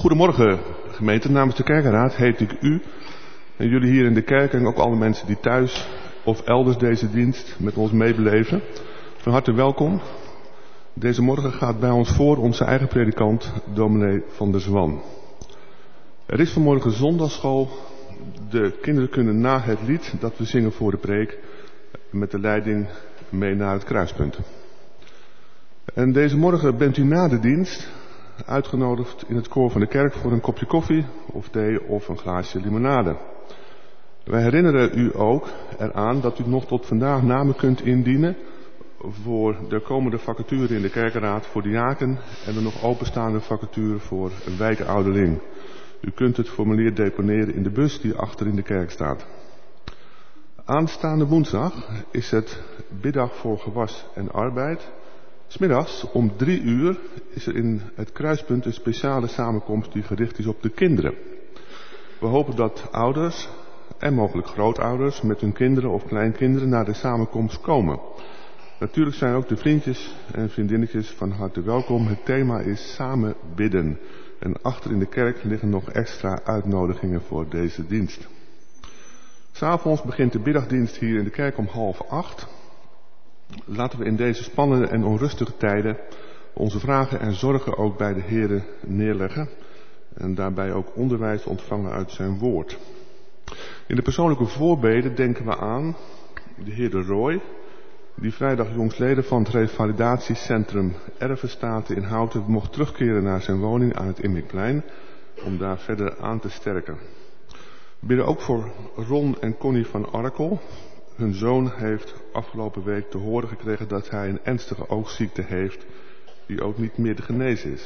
Goedemorgen gemeente, namens de kerkenraad heet ik u en jullie hier in de kerk en ook alle mensen die thuis of elders deze dienst met ons meebeleven. Van harte welkom. Deze morgen gaat bij ons voor onze eigen predikant, dominee Van der Zwan. Er is vanmorgen zondagsschool. De kinderen kunnen na het lied dat we zingen voor de preek met de leiding mee naar het kruispunt. En deze morgen bent u na de dienst uitgenodigd in het koor van de kerk voor een kopje koffie of thee of een glaasje limonade. Wij herinneren u ook eraan dat u nog tot vandaag namen kunt indienen voor de komende vacature in de kerkenraad voor diaken en de nog openstaande vacature voor een wijkouderling. U kunt het formulier deponeren in de bus die achter in de kerk staat. Aanstaande woensdag is het biddag voor gewas en arbeid. 'S Middags om 3 uur is er in het kruispunt een speciale samenkomst die gericht is op de kinderen. We hopen dat ouders en mogelijk grootouders met hun kinderen of kleinkinderen naar de samenkomst komen. Natuurlijk zijn ook de vriendjes en vriendinnetjes van harte welkom. Het thema is samen bidden. En achter in de kerk liggen nog extra uitnodigingen voor deze dienst. 'S Avonds begint de middagdienst hier in de kerk om 7:30. Laten we in deze spannende en onrustige tijden onze vragen en zorgen ook bij de Heere neerleggen. En daarbij ook onderwijs ontvangen uit zijn woord. In de persoonlijke voorbeden denken we aan de heer De Rooij, die vrijdag jongstleden van het revalidatiecentrum Ervenstaten in Houten mocht terugkeren naar zijn woning aan het Immikplein om daar verder aan te sterken. We bidden ook voor Ron en Connie van Arkel. Hun zoon heeft afgelopen week te horen gekregen dat hij een ernstige oogziekte heeft die ook niet meer te genezen is.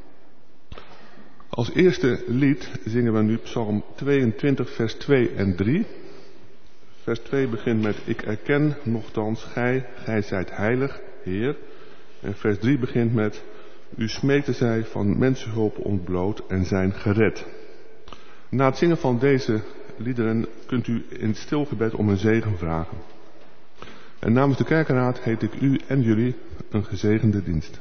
Als eerste lied zingen we nu Psalm 22 vers 2 en 3. Vers 2 begint met: Ik erken nochtans gij zijt heilig, Heer. En vers 3 begint met: U smeekte zij van mensenhulp ontbloot en zijn gered. Na het zingen van deze liederen kunt u in stil gebed om een zegen vragen. En namens de kerkenraad heet ik u en jullie een gezegende dienst.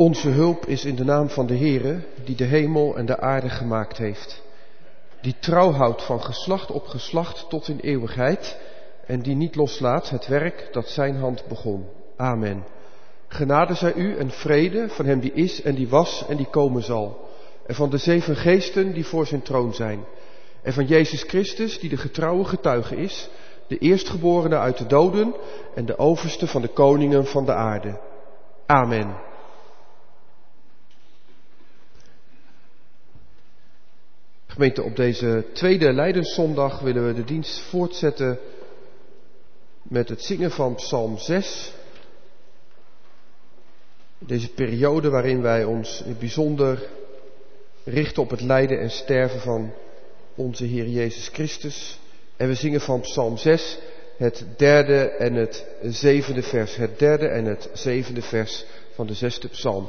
Onze hulp is in de naam van de Heere, die de hemel en de aarde gemaakt heeft. Die trouw houdt van geslacht op geslacht tot in eeuwigheid en die niet loslaat het werk dat zijn hand begon. Amen. Genade zij u en vrede van hem die is en die was en die komen zal. En van de 7 geesten die voor zijn troon zijn. En van Jezus Christus die de getrouwe getuige is, de eerstgeborene uit de doden en de overste van de koningen van de aarde. Amen. Gemeente, op deze tweede Lijdenszondag willen we de dienst voortzetten met het zingen van Psalm 6. Deze periode waarin wij ons in het bijzonder richten op het lijden en sterven van onze Heer Jezus Christus. En we zingen van Psalm 6 het 3e en het 7e vers. Het 3e en het 7e vers van de 6e psalm.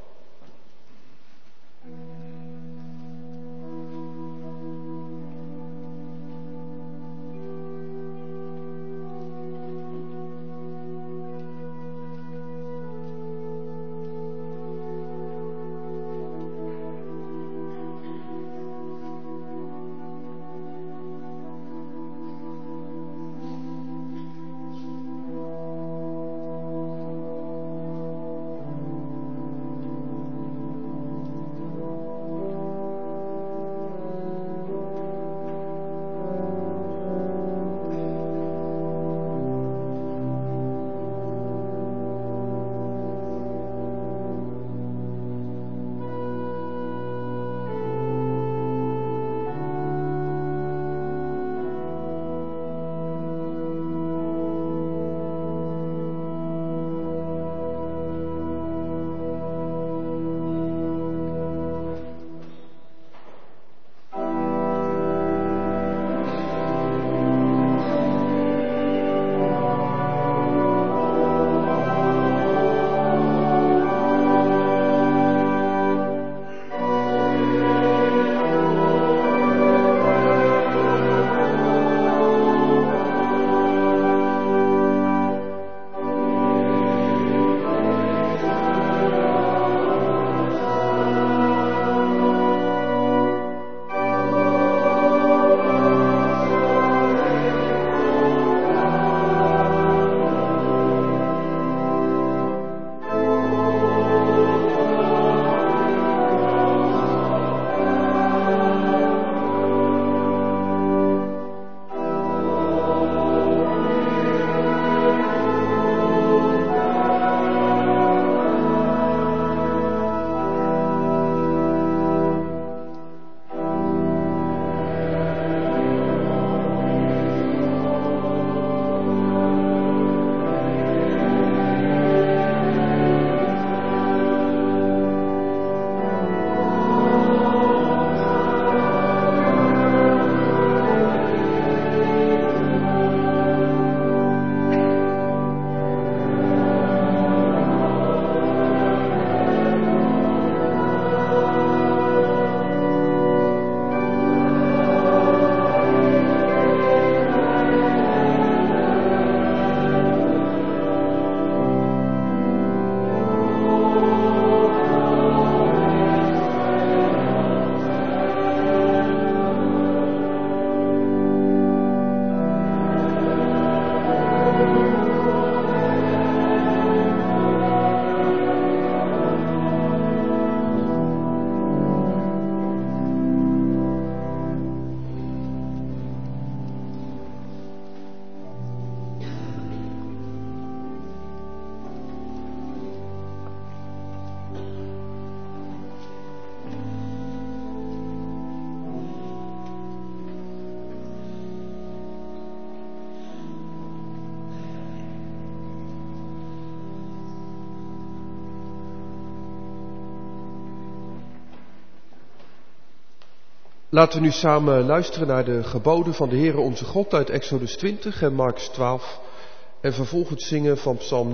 Laten we nu samen luisteren naar de geboden van de Heere onze God uit Exodus 20 en Markus 12. En vervolgens zingen van Psalm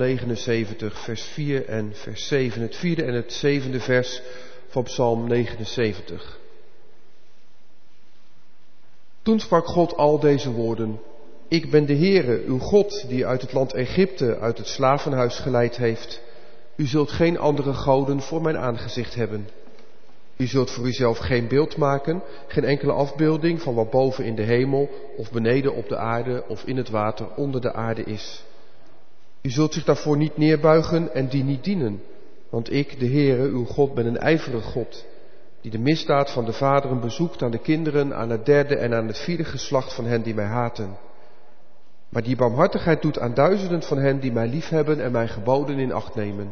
79, vers 4 en vers 7. Het 4e en het 7e vers van Psalm 79. Toen sprak God al deze woorden. Ik ben de Heere, uw God, die uit het land Egypte, uit het slavenhuis geleid heeft. U zult geen andere goden voor mijn aangezicht hebben. U zult voor uzelf geen beeld maken, geen enkele afbeelding van wat boven in de hemel of beneden op de aarde of in het water onder de aarde is. U zult zich daarvoor niet neerbuigen en die niet dienen, want ik, de Heere, uw God, ben een ijverig God, die de misdaad van de vaderen bezoekt aan de kinderen, aan het derde en aan het vierde geslacht van hen die mij haten. Maar die barmhartigheid doet aan duizenden van hen die mij liefhebben en mijn geboden in acht nemen.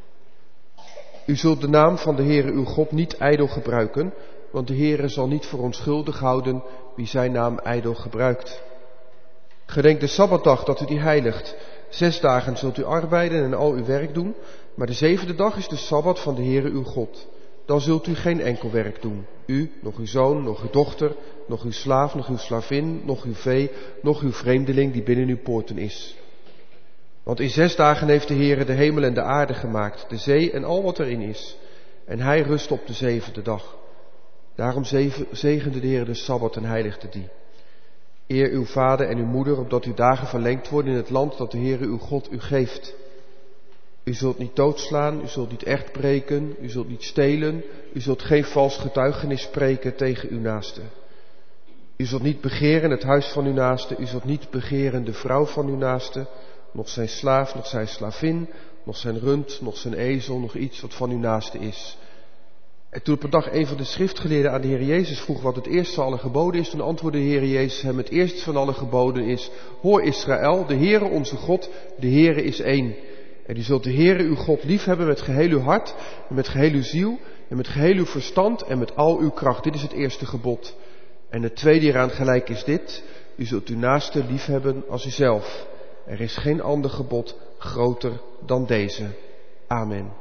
U zult de naam van de Heere uw God niet ijdel gebruiken, want de Heere zal niet voor onschuldig houden wie zijn naam ijdel gebruikt. Gedenk de Sabbatdag dat u die heiligt. 6 dagen zult u arbeiden en al uw werk doen, maar de 7e dag is de Sabbat van de Heere uw God. Dan zult u geen enkel werk doen. U, nog uw zoon, nog uw dochter, nog uw slaaf, nog uw slavin, nog uw vee, nog uw vreemdeling die binnen uw poorten is. Want in 6 dagen heeft de Heere de hemel en de aarde gemaakt, de zee en al wat erin is. En hij rust op de 7e dag. Daarom zegende de Heere de Sabbat en heiligde die. Eer uw vader en uw moeder, opdat uw dagen verlengd worden in het land dat de Heere uw God u geeft. U zult niet doodslaan, u zult niet echt breken, u zult niet stelen, u zult geen vals getuigenis spreken tegen uw naaste. U zult niet begeren het huis van uw naaste, u zult niet begeren de vrouw van uw naaste, nog zijn slaaf, nog zijn slavin, nog zijn rund, nog zijn ezel, nog iets wat van uw naaste is. En toen op een dag een van de schriftgeleerden aan de Heer Jezus vroeg wat het eerste van alle geboden is, toen antwoordde de Heer Jezus hem, het eerste van alle geboden is, hoor Israël, de Heere onze God, de Heere is één. En u zult de Heere uw God liefhebben met geheel uw hart, en met geheel uw ziel, en met geheel uw verstand, en met al uw kracht. Dit is het eerste gebod. En het tweede hieraan gelijk is dit, u zult uw naaste liefhebben als uzelf. Er is geen ander gebod groter dan deze. Amen.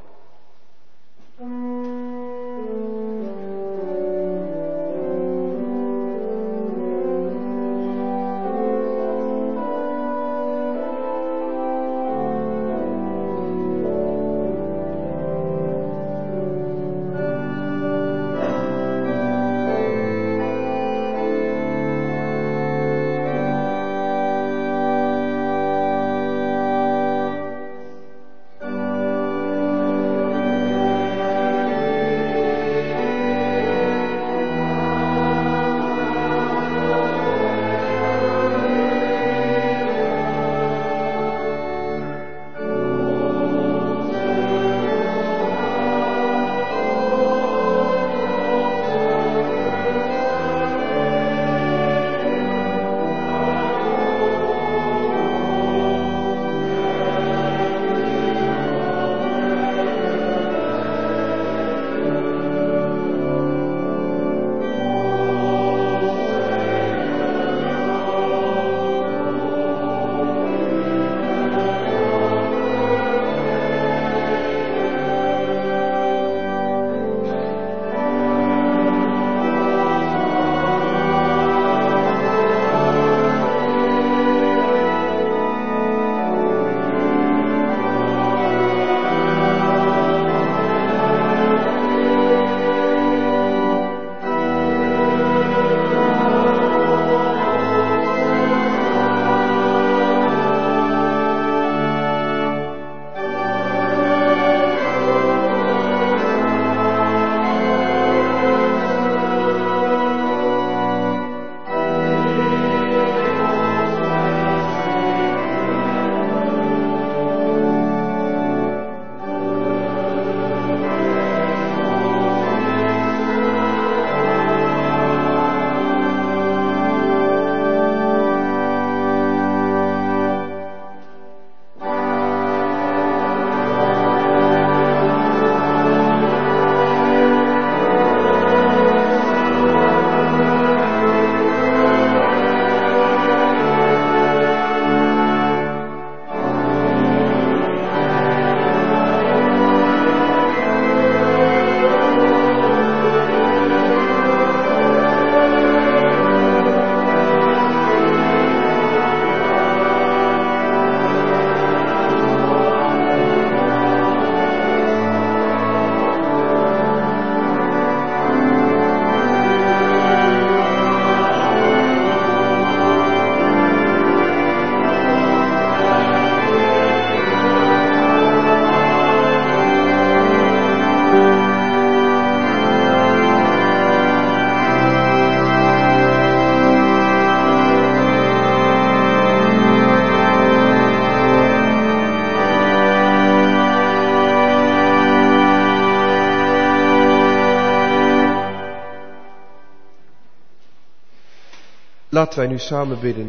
Laten wij nu samen bidden.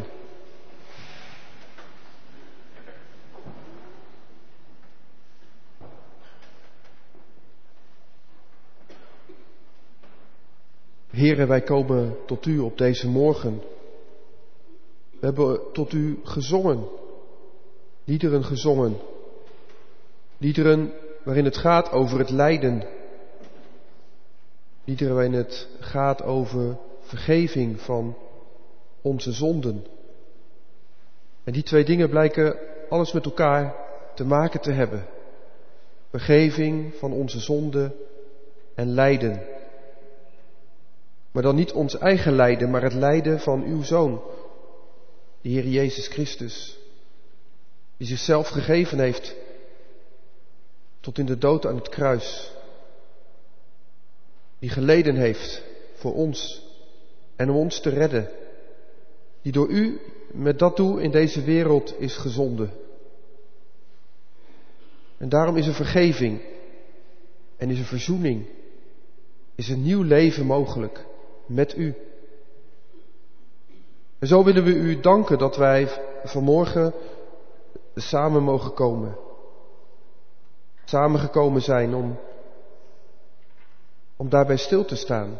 Heere, wij komen tot u op deze morgen. We hebben tot u gezongen, liederen gezongen. Liederen waarin het gaat over het lijden. Liederen waarin het gaat over vergeving van onze zonden. En die twee dingen blijken alles met elkaar te maken te hebben. Vergeving van onze zonden en lijden. Maar dan niet ons eigen lijden, maar het lijden van uw Zoon, de Heer Jezus Christus, die zichzelf gegeven heeft tot in de dood aan het kruis, die geleden heeft voor ons en om ons te redden, die door u met dat doel in deze wereld is gezonden. En daarom is er vergeving en is er verzoening, is een nieuw leven mogelijk met u. En zo willen we u danken dat wij vanmorgen samen mogen komen. Samengekomen zijn om daarbij stil te staan.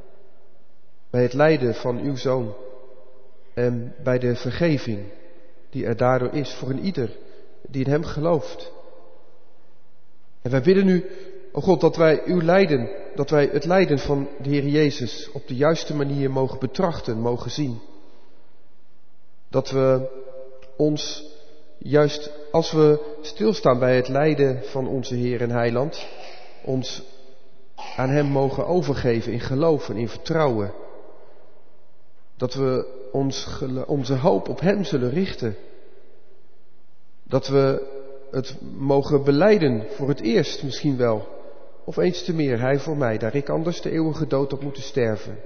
Bij het lijden van uw Zoon. En bij de vergeving die er daardoor is voor een ieder die in hem gelooft. En wij bidden u, o God, dat wij uw lijden, dat wij het lijden van de Heer Jezus op de juiste manier mogen betrachten, mogen zien. Dat we ons, juist als we stilstaan bij het lijden van onze Heer en Heiland, ons aan hem mogen overgeven in geloof en in vertrouwen. Dat we onze hoop op hem zullen richten. Dat we het mogen belijden voor het eerst misschien wel. Of eens te meer, hij voor mij, daar ik anders de eeuwige dood had moeten sterven.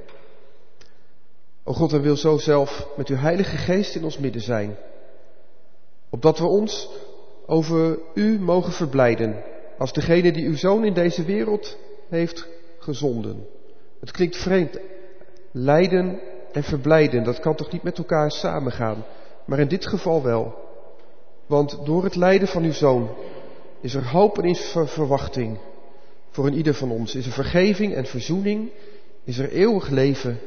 O God, en wil zo zelf met uw Heilige Geest in ons midden zijn. Opdat we ons over u mogen verblijden, als degene die uw Zoon in deze wereld heeft gezonden. Het klinkt vreemd, lijden en verblijden, dat kan toch niet met elkaar samengaan, maar in dit geval wel. Want door het lijden van uw Zoon is er hoop en is er verwachting voor een ieder van ons. Is er vergeving en verzoening, is er eeuwig leven.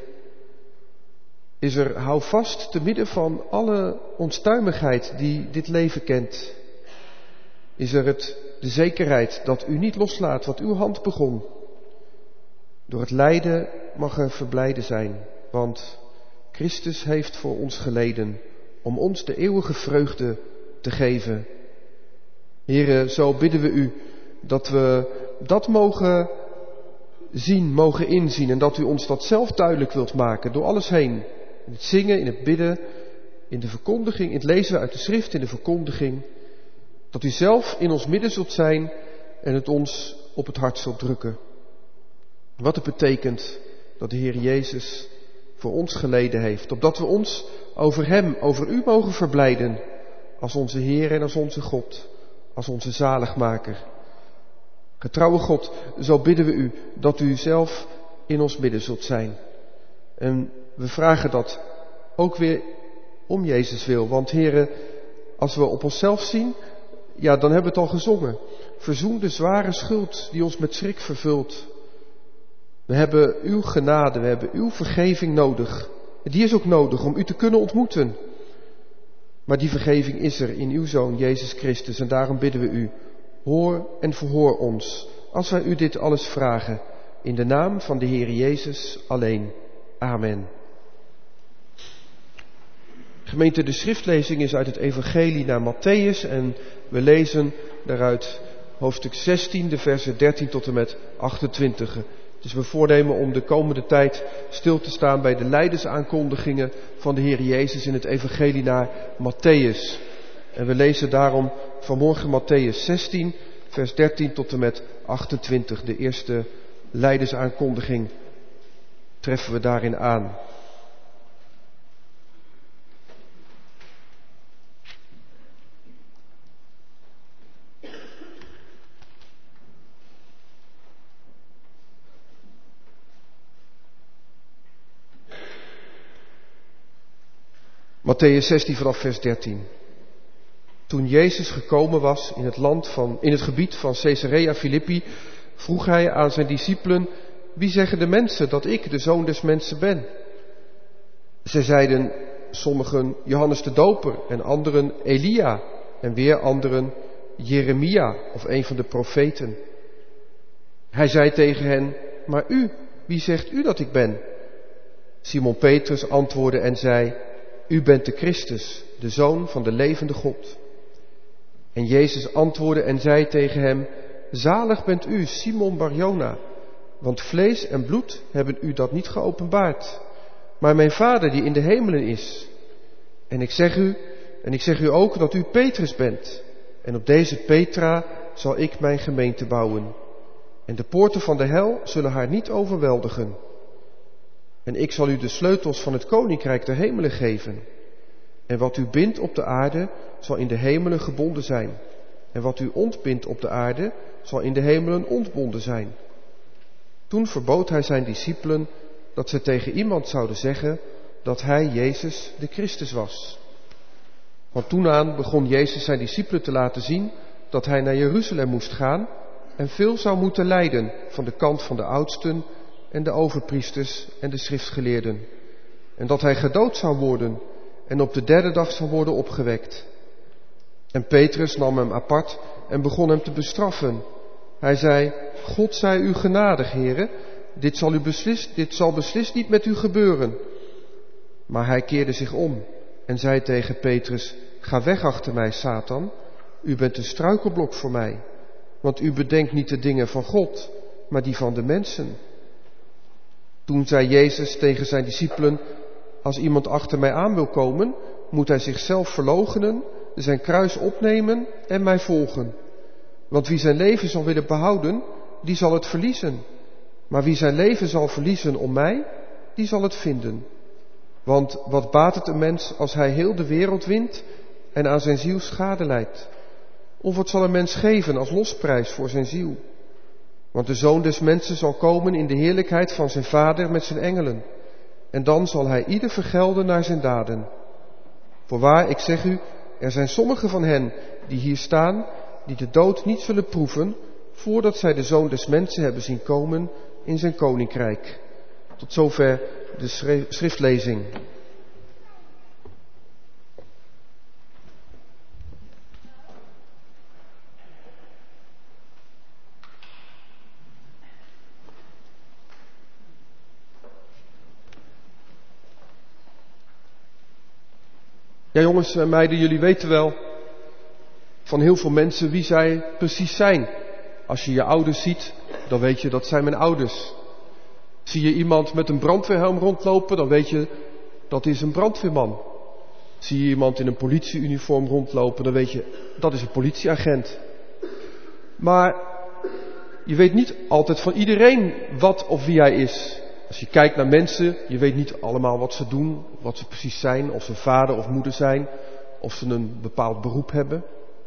Is er houvast te midden van alle onstuimigheid die dit leven kent. Is er de zekerheid dat u niet loslaat wat uw hand begon. Door het lijden mag er verblijden zijn, want Christus heeft voor ons geleden om ons de eeuwige vreugde te geven. Here, zo bidden we u dat we dat mogen zien, mogen inzien en dat u ons dat zelf duidelijk wilt maken door alles heen. In het zingen, in het bidden, in de verkondiging, in het lezen uit de schrift, in de verkondiging. Dat u zelf in ons midden zult zijn en het ons op het hart zult drukken. Wat het betekent dat de Heer Jezus voor ons geleden heeft. Opdat we ons over hem, over u mogen verblijden. Als onze Heer en als onze God. Als onze zaligmaker. Getrouwe God, zo bidden we u dat u zelf in ons midden zult zijn. En we vragen dat ook weer om Jezus wil. Want Heere, als we op onszelf zien, ja, dan hebben we het al gezongen. Verzoen de zware schuld die ons met schrik vervult. We hebben uw genade, we hebben uw vergeving nodig. En die is ook nodig om u te kunnen ontmoeten. Maar die vergeving is er in uw Zoon, Jezus Christus. En daarom bidden we u, hoor en verhoor ons, als wij u dit alles vragen. In de naam van de Heer Jezus alleen. Amen. Gemeente, de schriftlezing is uit het Evangelie naar Matthäus en we lezen daaruit hoofdstuk 16, de versen 13 tot en met 28. Dus we voornemen om de komende tijd stil te staan bij de lijdensaankondigingen van de Heer Jezus in het Evangelie naar Matthäus. En we lezen daarom vanmorgen Matthäus 16, vers 13 tot en met 28. De eerste lijdensaankondiging treffen we daarin aan. Mattheüs 16 vanaf vers 13. Toen Jezus gekomen was in het gebied van Caesarea Philippi, vroeg hij aan zijn discipelen: wie zeggen de mensen dat ik, de Zoon des Mensen, ben? Zij zeiden, sommigen Johannes de Doper en anderen Elia en weer anderen Jeremia of een van de profeten. Hij zei tegen hen: maar u, wie zegt u dat ik ben? Simon Petrus antwoordde en zei: u bent de Christus, de Zoon van de levende God. En Jezus antwoordde en zei tegen hem: zalig bent u, Simon Barjona, want vlees en bloed hebben u dat niet geopenbaard, maar mijn Vader die in de hemelen is. En ik zeg u ook dat u Petrus bent, en op deze Petra zal ik mijn gemeente bouwen. En de poorten van de hel zullen haar niet overweldigen. En ik zal u de sleutels van het koninkrijk der hemelen geven. En wat u bindt op de aarde, zal in de hemelen gebonden zijn. En wat u ontbindt op de aarde, zal in de hemelen ontbonden zijn. Toen verbood hij zijn discipelen dat ze tegen iemand zouden zeggen dat hij, Jezus, de Christus was. Van toen aan begon Jezus zijn discipelen te laten zien dat hij naar Jeruzalem moest gaan en veel zou moeten lijden van de kant van de oudsten en de overpriesters en de schriftgeleerden. En dat hij gedood zou worden en op de derde dag zou worden opgewekt. En Petrus nam hem apart en begon hem te bestraffen. Hij zei: God zij u genadig, heren, dit zal beslist niet met u gebeuren. Maar hij keerde zich om en zei tegen Petrus: ga weg achter mij, Satan, u bent een struikelblok voor mij, want u bedenkt niet de dingen van God, maar die van de mensen. Toen zei Jezus tegen zijn discipelen: als iemand achter mij aan wil komen, moet hij zichzelf verloochenen, zijn kruis opnemen en mij volgen. Want wie zijn leven zal willen behouden, die zal het verliezen. Maar wie zijn leven zal verliezen om mij, die zal het vinden. Want wat baat het een mens als hij heel de wereld wint en aan zijn ziel schade lijdt? Of wat zal een mens geven als losprijs voor zijn ziel? Want de Zoon des Mensen zal komen in de heerlijkheid van zijn Vader met zijn engelen. En dan zal hij ieder vergelden naar zijn daden. Voorwaar, ik zeg u, er zijn sommigen van hen die hier staan, die de dood niet zullen proeven, voordat zij de Zoon des Mensen hebben zien komen in zijn koninkrijk. Tot zover de schriftlezing. Ja, jongens en meiden, jullie weten wel van heel veel mensen wie zij precies zijn. Als je je ouders ziet, dan weet je dat zijn mijn ouders. Zie je iemand met een brandweerhelm rondlopen, dan weet je dat is een brandweerman. Zie je iemand in een politieuniform rondlopen, dan weet je dat is een politieagent. Maar je weet niet altijd van iedereen wat of wie hij is. Als je kijkt naar mensen, je weet niet allemaal wat ze doen, wat ze precies zijn, of ze vader of moeder zijn, of ze een bepaald beroep hebben.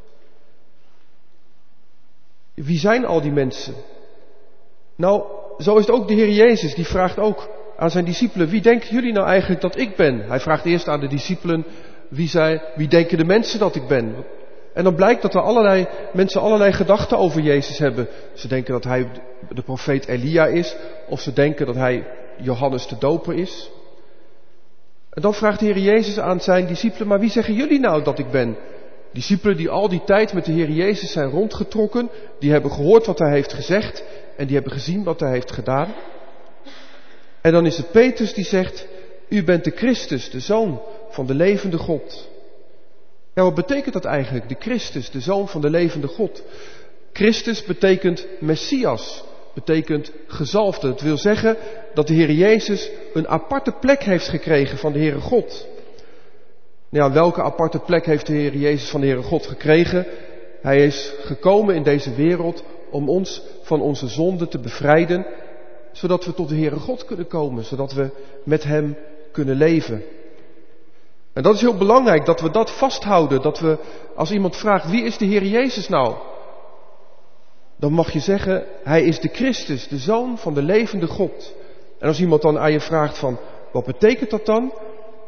Wie zijn al die mensen? Nou, zo is het ook de Heer Jezus, die vraagt ook aan zijn discipelen: wie denken jullie nou eigenlijk dat ik ben? Hij vraagt eerst aan de discipelen: wie denken de mensen dat ik ben? En dan blijkt dat er mensen allerlei gedachten over Jezus hebben. Ze denken dat hij de profeet Elia is, of ze denken dat hij Johannes de Doper is. En dan vraagt de Heer Jezus aan zijn discipelen: maar wie zeggen jullie nou dat ik ben? Discipelen die al die tijd met de Heer Jezus zijn rondgetrokken, die hebben gehoord wat hij heeft gezegd en die hebben gezien wat hij heeft gedaan. En dan is het Petrus die zegt: u bent de Christus, de Zoon van de levende God. Ja, wat betekent dat eigenlijk? De Christus, de Zoon van de levende God. Christus betekent Messias, betekent gezalfde. Het wil zeggen dat de Heer Jezus een aparte plek heeft gekregen van de Heere God. Nou ja, welke aparte plek heeft de Heer Jezus van de Heere God gekregen? Hij is gekomen in deze wereld om ons van onze zonde te bevrijden, zodat we tot de Heere God kunnen komen, zodat we met Hem kunnen leven. En dat is heel belangrijk, dat we dat vasthouden, dat we, als iemand vraagt: wie is de Heer Jezus nou? Dan mag je zeggen: hij is de Christus, de Zoon van de levende God. En als iemand dan aan je vraagt van: wat betekent dat dan?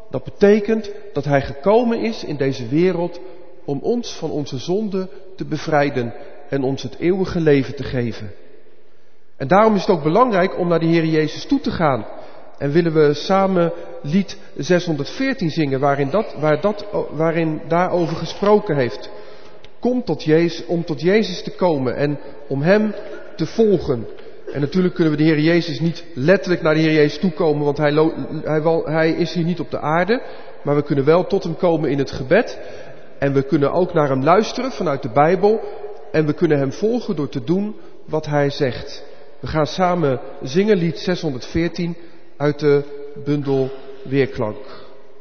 Dat betekent dat hij gekomen is in deze wereld om ons van onze zonde te bevrijden en ons het eeuwige leven te geven. En daarom is het ook belangrijk om naar de Heer Jezus toe te gaan. En willen we samen lied 614 zingen waarin daarover gesproken heeft. Kom tot Jezus, om tot Jezus te komen en om Hem te volgen. En natuurlijk kunnen we de Heer Jezus niet letterlijk naar de Heer Jezus toekomen, want hij is hier niet op de aarde. Maar we kunnen wel tot Hem komen in het gebed. En we kunnen ook naar Hem luisteren vanuit de Bijbel. En we kunnen Hem volgen door te doen wat Hij zegt. We gaan samen zingen lied 614 uit de bundel Weerklank.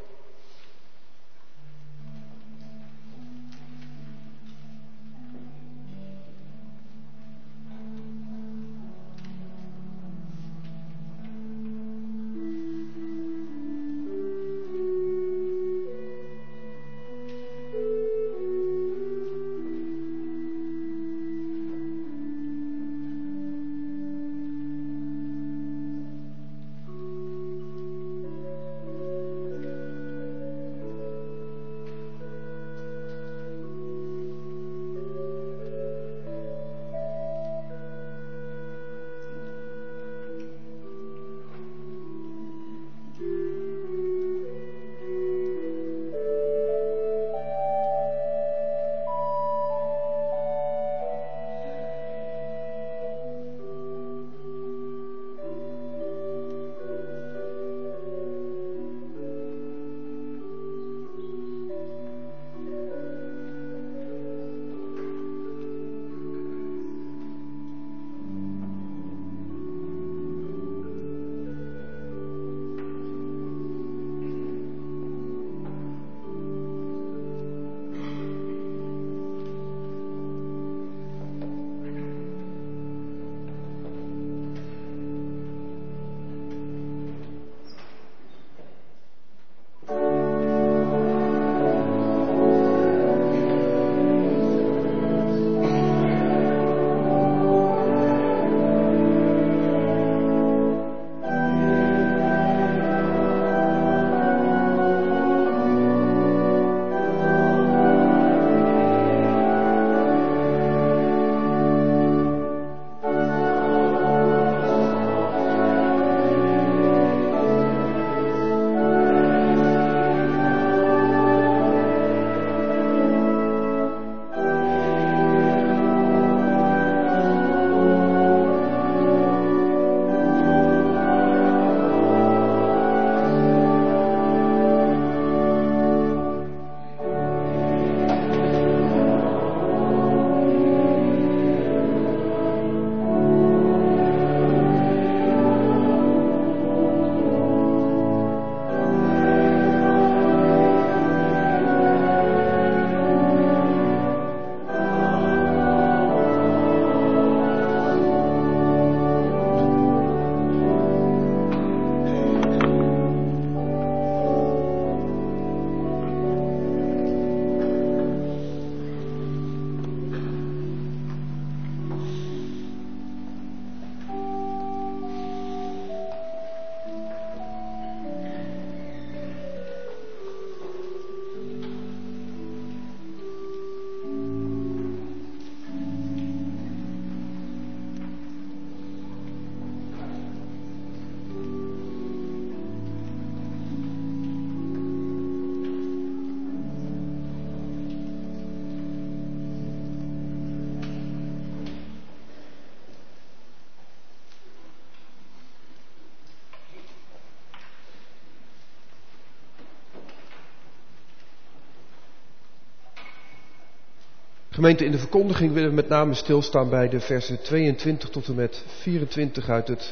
Gemeente, in de verkondiging willen we met name stilstaan bij de versen 22 tot en met 24 uit het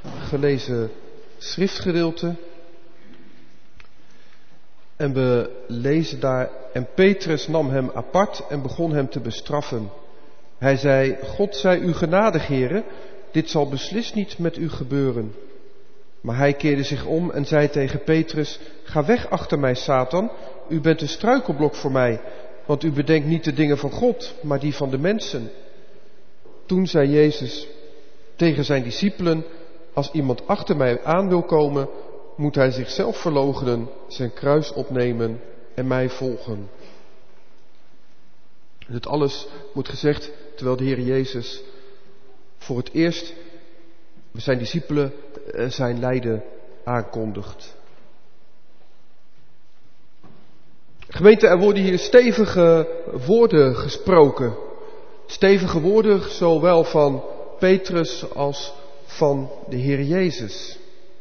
gelezen schriftgedeelte. En we lezen daar: En Petrus nam hem apart en begon hem te bestraffen. Hij zei: God zij u genadig, Heere, dit zal beslist niet met u gebeuren. Maar hij keerde zich om en zei tegen Petrus: Ga weg achter mij, Satan, u bent een struikelblok voor mij, want u bedenkt niet de dingen van God, maar die van de mensen. Toen zei Jezus tegen zijn discipelen: Als iemand achter mij aan wil komen, moet hij zichzelf verloochenen, zijn kruis opnemen en mij volgen. Dit alles wordt gezegd terwijl de Heer Jezus voor het eerst zijn discipelen zijn lijden aankondigt. Gemeente, er worden hier stevige woorden gesproken. Stevige woorden zowel van Petrus als van de Heer Jezus.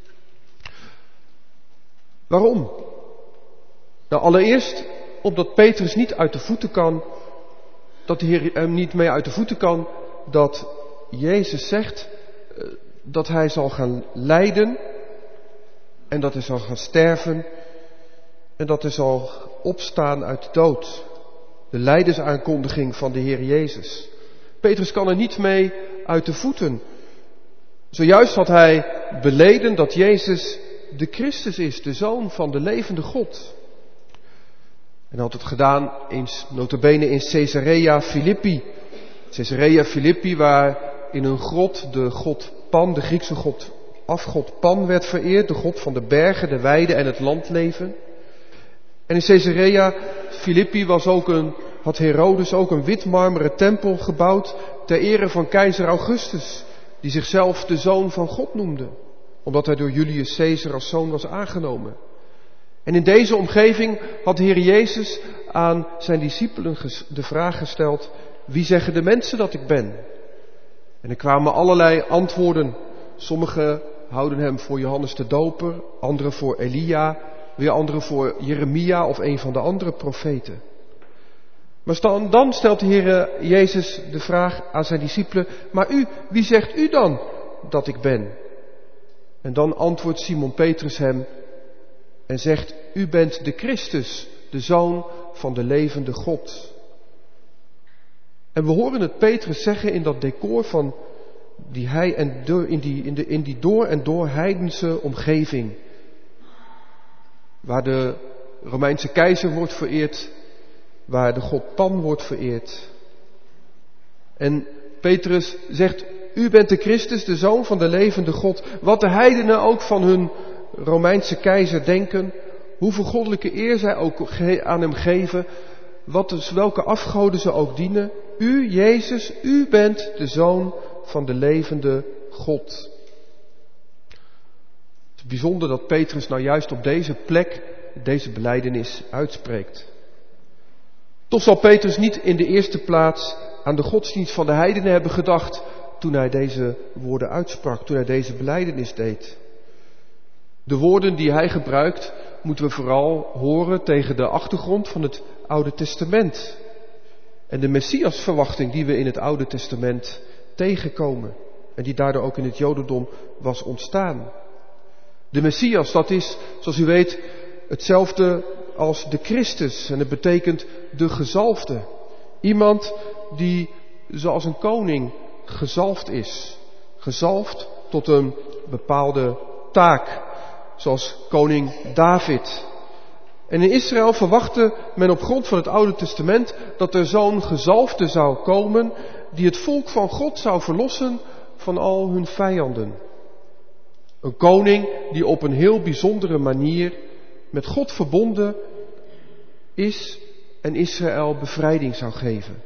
Waarom? Nou, allereerst omdat Petrus niet uit de voeten kan, dat de Heer hem niet mee uit de voeten kan, dat Jezus zegt dat hij zal gaan lijden en dat hij zal gaan sterven en dat hij zal opstaan uit de dood. De lijdensaankondiging van de Heer Jezus. Petrus kan er niet mee uit de voeten. Zojuist had hij beleden dat Jezus de Christus is, de Zoon van de levende God. En hij had het gedaan nota bene in Caesarea Philippi. Caesarea Philippi, waar in een grot de god Pan, de Griekse afgod Pan werd vereerd. De god van de bergen, de weiden en het landleven. En in Caesarea Philippi had Herodes ook een witmarmeren tempel gebouwd ter ere van keizer Augustus, die zichzelf de Zoon van God noemde, omdat hij door Julius Caesar als zoon was aangenomen. En in deze omgeving had de Heer Jezus aan zijn discipelen de vraag gesteld: wie zeggen de mensen dat ik ben? En er kwamen allerlei antwoorden. Sommigen houden hem voor Johannes de Doper, anderen voor Elia, weer anderen voor Jeremia of een van de andere profeten. Maar dan stelt de Heer Jezus de vraag aan zijn discipelen: maar u, wie zegt u dan dat ik ben? En dan antwoordt Simon Petrus hem en zegt: u bent de Christus, de Zoon van de levende God. En we horen het Petrus zeggen in dat decor van die hij in die door en door heidense omgeving, waar de Romeinse keizer wordt vereerd, waar de god Pan wordt vereerd. En Petrus zegt: u bent de Christus, de Zoon van de levende God. Wat de heidenen ook van hun Romeinse keizer denken, hoeveel goddelijke eer zij ook aan hem geven, welke afgoden ze ook dienen. U, Jezus, u bent de Zoon van de levende God. Het is bijzonder dat Petrus nou juist op deze plek deze belijdenis uitspreekt. Toch zal Petrus niet in de eerste plaats aan de godsdienst van de heidenen hebben gedacht toen hij deze woorden uitsprak, toen hij deze belijdenis deed. De woorden die hij gebruikt moeten we vooral horen tegen de achtergrond van het Oude Testament. En de Messiasverwachting die we in het Oude Testament tegenkomen. En die daardoor ook in het Jodendom was ontstaan. De Messias, dat is, zoals u weet, hetzelfde als de Christus. En het betekent de gezalfde. Iemand die zoals een koning gezalfd is. Gezalfd tot een bepaalde taak. Zoals koning David. En in Israël verwachtte men op grond van het Oude Testament dat er zo'n gezalfde zou komen die het volk van God zou verlossen van al hun vijanden. Een koning die op een heel bijzondere manier met God verbonden is en Israël bevrijding zou geven.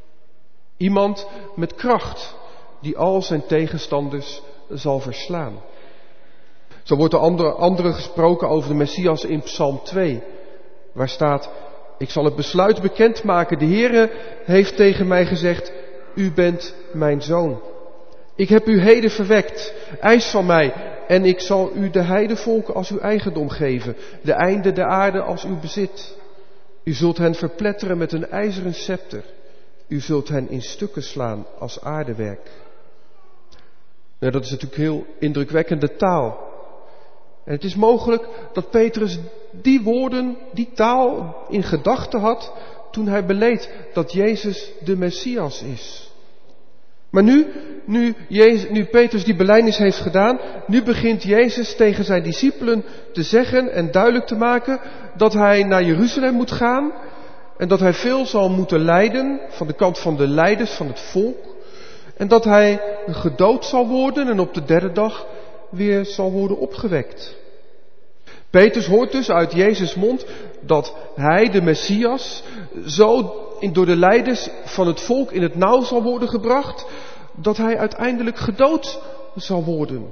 Iemand met kracht die al zijn tegenstanders zal verslaan. Zo wordt er andere gesproken over de Messias in Psalm 2, waar staat: ik zal het besluit bekendmaken. De Heere heeft tegen mij gezegd: u bent mijn zoon. Ik heb u heden verwekt. Eis van mij en ik zal u de heidevolken als uw eigendom geven, de einden der aarde als uw bezit. U zult hen verpletteren met een ijzeren scepter. U zult hen in stukken slaan als aardewerk. Nou, dat is natuurlijk heel indrukwekkende taal. En het is mogelijk dat Petrus die woorden, die taal in gedachten had toen hij beleed dat Jezus de Messias is. Maar nu Petrus die belijdenis heeft gedaan, nu begint Jezus tegen zijn discipelen te zeggen en duidelijk te maken dat hij naar Jeruzalem moet gaan en dat hij veel zal moeten lijden van de kant van de leiders van het volk en dat hij gedood zal worden en op de derde dag weer zal worden opgewekt. Petrus hoort dus uit Jezus' mond dat hij, de Messias, zo door de leiders van het volk in het nauw zal worden gebracht, dat hij uiteindelijk gedood zal worden.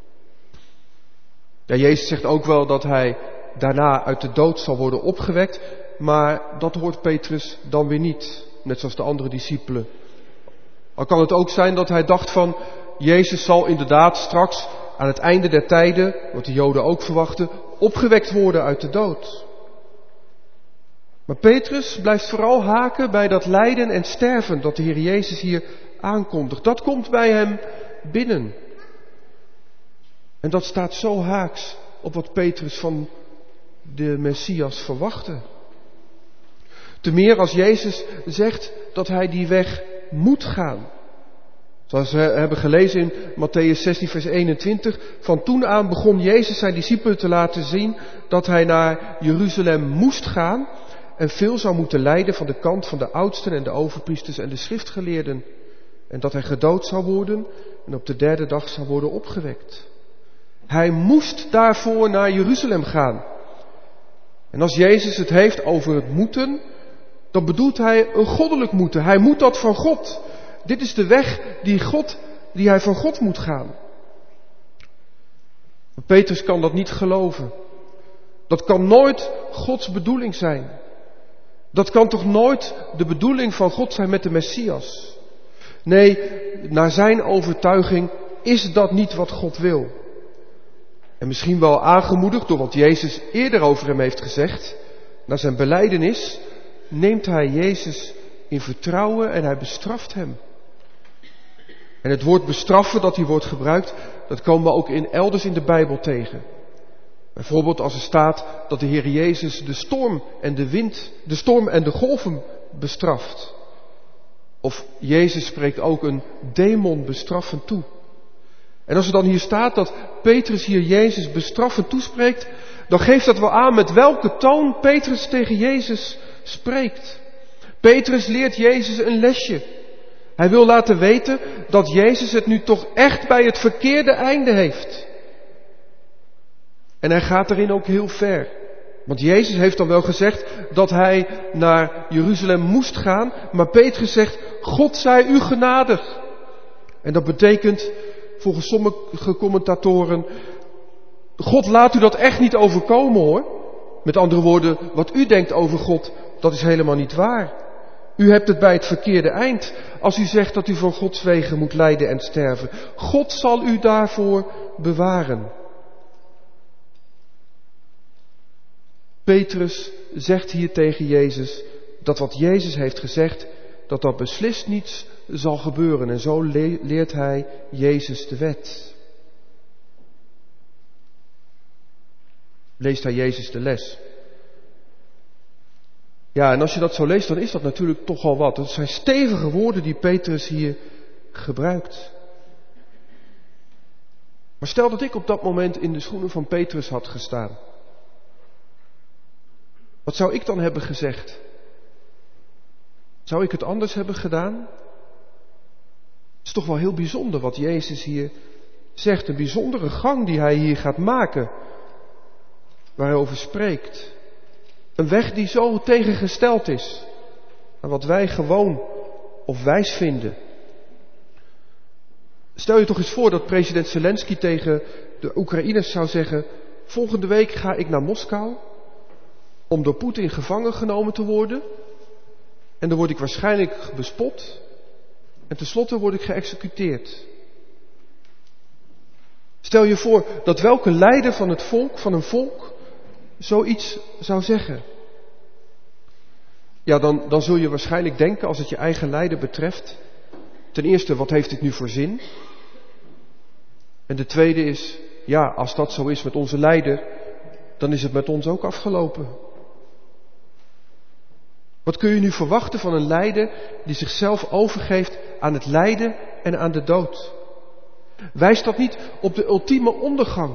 Ja, Jezus zegt ook wel dat hij daarna uit de dood zal worden opgewekt, maar dat hoort Petrus dan weer niet, net zoals de andere discipelen. Al kan het ook zijn dat hij dacht van, Jezus zal inderdaad straks aan het einde der tijden, wat de Joden ook verwachten, opgewekt worden uit de dood. Maar Petrus blijft vooral haken bij dat lijden en sterven dat de Heer Jezus hier aankondigt. Dat komt bij hem binnen. En dat staat zo haaks op wat Petrus van de Messias verwachtte. Te meer als Jezus zegt dat hij die weg moet gaan. Zoals we hebben gelezen in Mattheüs 16 vers 21. Van toen aan begon Jezus zijn discipelen te laten zien dat hij naar Jeruzalem moest gaan en veel zou moeten lijden van de kant van de oudsten en de overpriesters en de schriftgeleerden. En dat hij gedood zou worden en op de derde dag zou worden opgewekt. Hij moest daarvoor naar Jeruzalem gaan. En als Jezus het heeft over het moeten, dan bedoelt hij een goddelijk moeten. Hij moet dat van God. Dit is de weg die hij van God moet gaan. Maar Petrus kan dat niet geloven. Dat kan nooit Gods bedoeling zijn. Dat kan toch nooit de bedoeling van God zijn met de Messias. Nee, naar zijn overtuiging is dat niet wat God wil. En misschien wel aangemoedigd door wat Jezus eerder over hem heeft gezegd, na zijn belijdenis, neemt hij Jezus in vertrouwen en hij bestraft hem. En het woord bestraffen dat hier wordt gebruikt, dat komen we ook elders in de Bijbel tegen. Bijvoorbeeld als er staat dat de Heer Jezus de storm en de wind, de storm en de golven bestraft. Of Jezus spreekt ook een demon bestraffend toe. En als er dan hier staat dat Petrus hier Jezus bestraffend toespreekt, dan geeft dat wel aan met welke toon Petrus tegen Jezus spreekt. Petrus leert Jezus een lesje. Hij wil laten weten dat Jezus het nu toch echt bij het verkeerde einde heeft. En hij gaat erin ook heel ver. Want Jezus heeft dan wel gezegd dat hij naar Jeruzalem moest gaan, maar Petrus zegt, God zij u genadig. En dat betekent, volgens sommige commentatoren, God laat u dat echt niet overkomen hoor. Met andere woorden, wat u denkt over God, dat is helemaal niet waar. U hebt het bij het verkeerde eind als u zegt dat u van Gods wegen moet lijden en sterven. God zal u daarvoor bewaren. Petrus zegt hier tegen Jezus dat wat Jezus heeft gezegd, dat dat beslist niet zal gebeuren. En zo leert hij Jezus de wet. Leest hij Jezus de les. Ja, en als je dat zo leest, dan is dat natuurlijk toch al wat. Het zijn stevige woorden die Petrus hier gebruikt. Maar stel dat ik op dat moment in de schoenen van Petrus had gestaan. Wat zou ik dan hebben gezegd? Zou ik het anders hebben gedaan? Het is toch wel heel bijzonder wat Jezus hier zegt. Een bijzondere gang die hij hier gaat maken. Waar hij over spreekt. Een weg die zo tegengesteld is aan wat wij gewoon of wijs vinden. Stel je toch eens voor dat president Zelensky tegen de Oekraïners zou zeggen, volgende week ga ik naar Moskou om door Poetin gevangen genomen te worden. En dan word ik waarschijnlijk bespot. En tenslotte word ik geëxecuteerd. Stel je voor dat welke leider van een volk, zoiets zou zeggen. Ja, dan zul je waarschijnlijk denken, als het je eigen leider betreft. Ten eerste, wat heeft dit nu voor zin? En de tweede is, ja, als dat zo is met onze leider, dan is het met ons ook afgelopen. Wat kun je nu verwachten van een leider die zichzelf overgeeft aan het lijden en aan de dood? Wijst dat niet op de ultieme ondergang?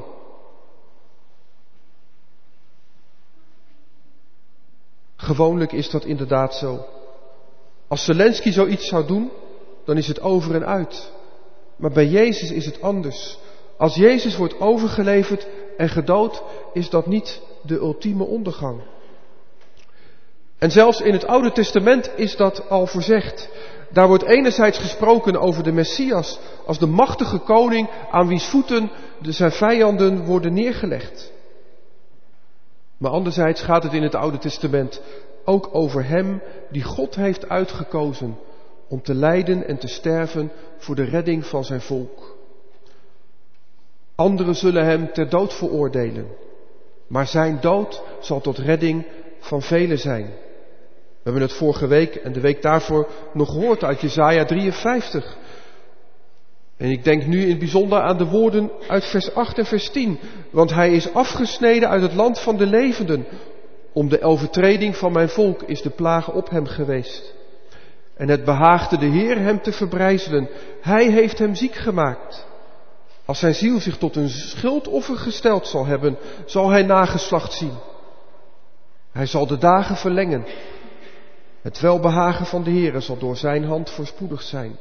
Gewoonlijk is dat inderdaad zo. Als Zelensky zoiets zou doen, dan is het over en uit. Maar bij Jezus is het anders. Als Jezus wordt overgeleverd en gedood, is dat niet de ultieme ondergang. En zelfs in het Oude Testament is dat al voorzegd. Daar wordt enerzijds gesproken over de Messias als de machtige koning aan wiens voeten zijn vijanden worden neergelegd. Maar anderzijds gaat het in het Oude Testament ook over hem die God heeft uitgekozen om te lijden en te sterven voor de redding van zijn volk. Anderen zullen hem ter dood veroordelen, maar zijn dood zal tot redding van velen zijn. We hebben het vorige week en de week daarvoor nog gehoord uit Jesaja 53. En ik denk nu in het bijzonder aan de woorden uit vers 8 en vers 10. Want hij is afgesneden uit het land van de levenden. Om de overtreding van mijn volk is de plaag op hem geweest. En het behaagde de Heer hem te verbrijzelen. Hij heeft hem ziek gemaakt. Als zijn ziel zich tot een schuldoffer gesteld zal hebben, zal hij nageslacht zien. Hij zal de dagen verlengen. Het welbehagen van de Heer zal door zijn hand voorspoedig zijn.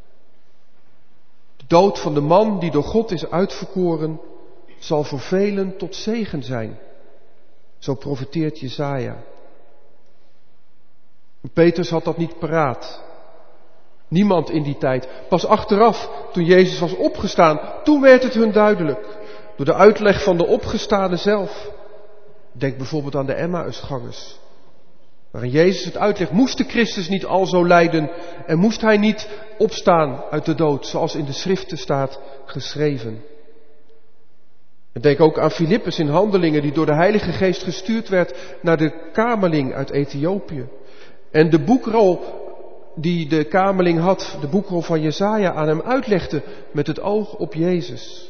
De dood van de man die door God is uitverkoren, zal voor velen tot zegen zijn. Zo profeteert Jesaja. Petrus had dat niet paraat. Niemand in die tijd. Pas achteraf, toen Jezus was opgestaan, toen werd het hun duidelijk. Door de uitleg van de opgestane zelf. Denk bijvoorbeeld aan de Emmausgangers. Waarin Jezus het uitlegt, moest de Christus niet al zo lijden en moest hij niet opstaan uit de dood, zoals in de schriften staat geschreven. En denk ook aan Filippus in Handelingen, die door de Heilige Geest gestuurd werd naar de kamerling uit Ethiopië. En de boekrol die de kamerling had, de boekrol van Jesaja, aan hem uitlegde met het oog op Jezus.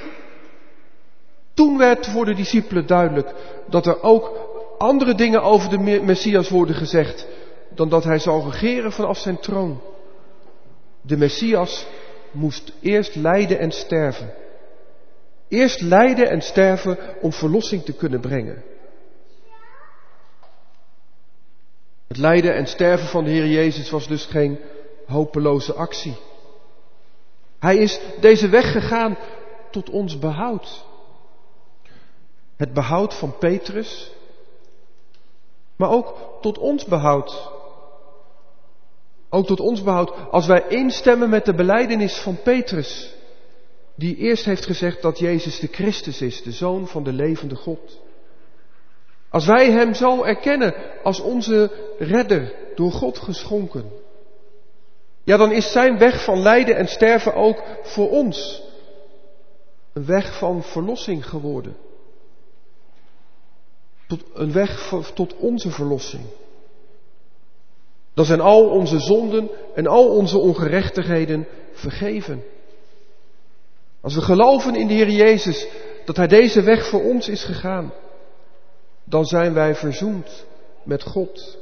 Toen werd voor de discipelen duidelijk dat er ook andere dingen over de Messias worden gezegd dan dat hij zal regeren vanaf zijn troon. De Messias moest eerst lijden en sterven. Eerst lijden en sterven om verlossing te kunnen brengen. Het lijden en sterven van de Heer Jezus was dus geen hopeloze actie. Hij is deze weg gegaan tot ons behoud. Het behoud van Petrus, maar ook tot ons behoud. Ook tot ons behoud als wij instemmen met de belijdenis van Petrus, die eerst heeft gezegd dat Jezus de Christus is, de Zoon van de levende God. Als wij hem zo erkennen als onze redder, door God geschonken, ja, dan is zijn weg van lijden en sterven ook voor ons een weg van verlossing geworden. Een weg tot onze verlossing. Dan zijn al onze zonden en al onze ongerechtigheden vergeven. Als we geloven in de Heer Jezus, dat Hij deze weg voor ons is gegaan, dan zijn wij verzoend met God.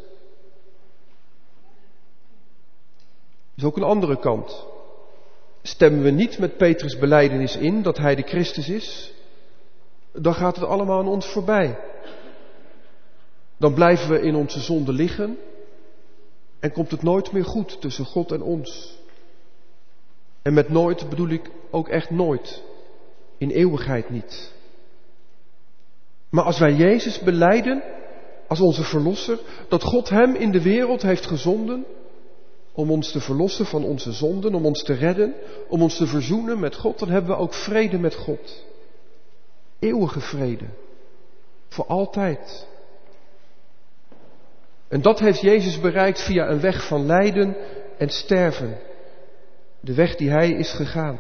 Er is ook een andere kant. Stemmen we niet met Petrus' belijdenis in dat Hij de Christus is, dan gaat het allemaal aan ons voorbij. Dan blijven we in onze zonde liggen en komt het nooit meer goed tussen God en ons. En met nooit bedoel ik ook echt nooit, in eeuwigheid niet. Maar als wij Jezus belijden als onze verlosser, dat God Hem in de wereld heeft gezonden om ons te verlossen van onze zonden, om ons te redden, om ons te verzoenen met God, dan hebben we ook vrede met God. Eeuwige vrede. Voor altijd. En dat heeft Jezus bereikt via een weg van lijden en sterven. De weg die Hij is gegaan.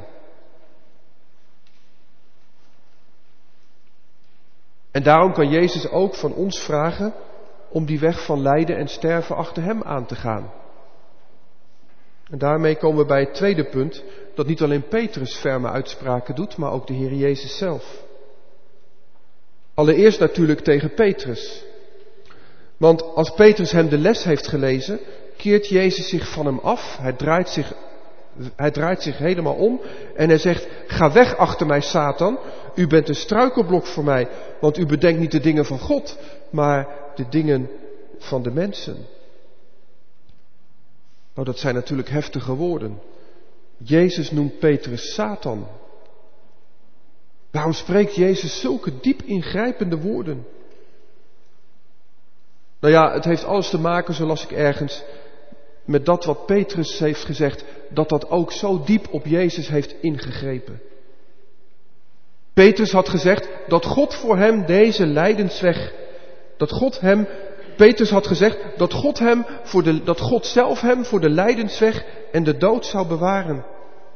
En daarom kan Jezus ook van ons vragen om die weg van lijden en sterven achter Hem aan te gaan. En daarmee komen we bij het tweede punt, dat niet alleen Petrus ferme uitspraken doet, maar ook de Heer Jezus zelf. Allereerst natuurlijk tegen Petrus. Want als Petrus hem de les heeft gelezen, keert Jezus zich van hem af. Hij draait zich helemaal om en hij zegt, ga weg achter mij, Satan. U bent een struikelblok voor mij, want u bedenkt niet de dingen van God, maar de dingen van de mensen. Nou, dat zijn natuurlijk heftige woorden. Jezus noemt Petrus Satan. Waarom spreekt Jezus zulke diep ingrijpende woorden? Nou ja, het heeft alles te maken, zo las ik ergens, met dat wat Petrus heeft gezegd, dat ook zo diep op Jezus heeft ingegrepen. Petrus had gezegd dat God voor hem deze lijdensweg, Petrus had gezegd dat God zelf hem voor de lijdensweg en de dood zou bewaren.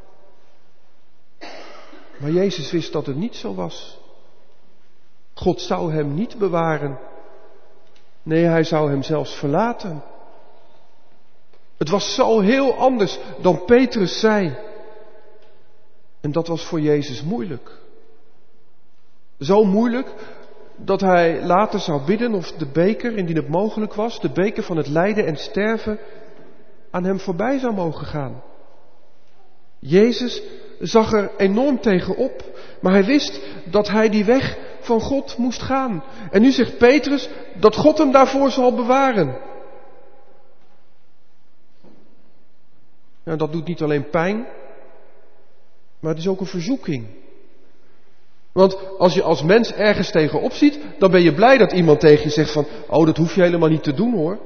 Maar Jezus wist dat het niet zo was. God zou hem niet bewaren. Nee, hij zou hem zelfs verlaten. Het was zo heel anders dan Petrus zei. En dat was voor Jezus moeilijk. Zo moeilijk dat hij later zou bidden of de beker, indien het mogelijk was, de beker van het lijden en sterven, aan hem voorbij zou mogen gaan. Jezus zag er enorm tegenop, maar hij wist dat hij die weg van God moest gaan. En nu zegt Petrus dat God hem daarvoor zal bewaren. Nou, dat doet niet alleen pijn, maar het is ook een verzoeking. Want als je als mens ergens tegenop ziet, dan ben je blij dat iemand tegen je zegt van, oh, dat hoef je helemaal niet te doen hoor.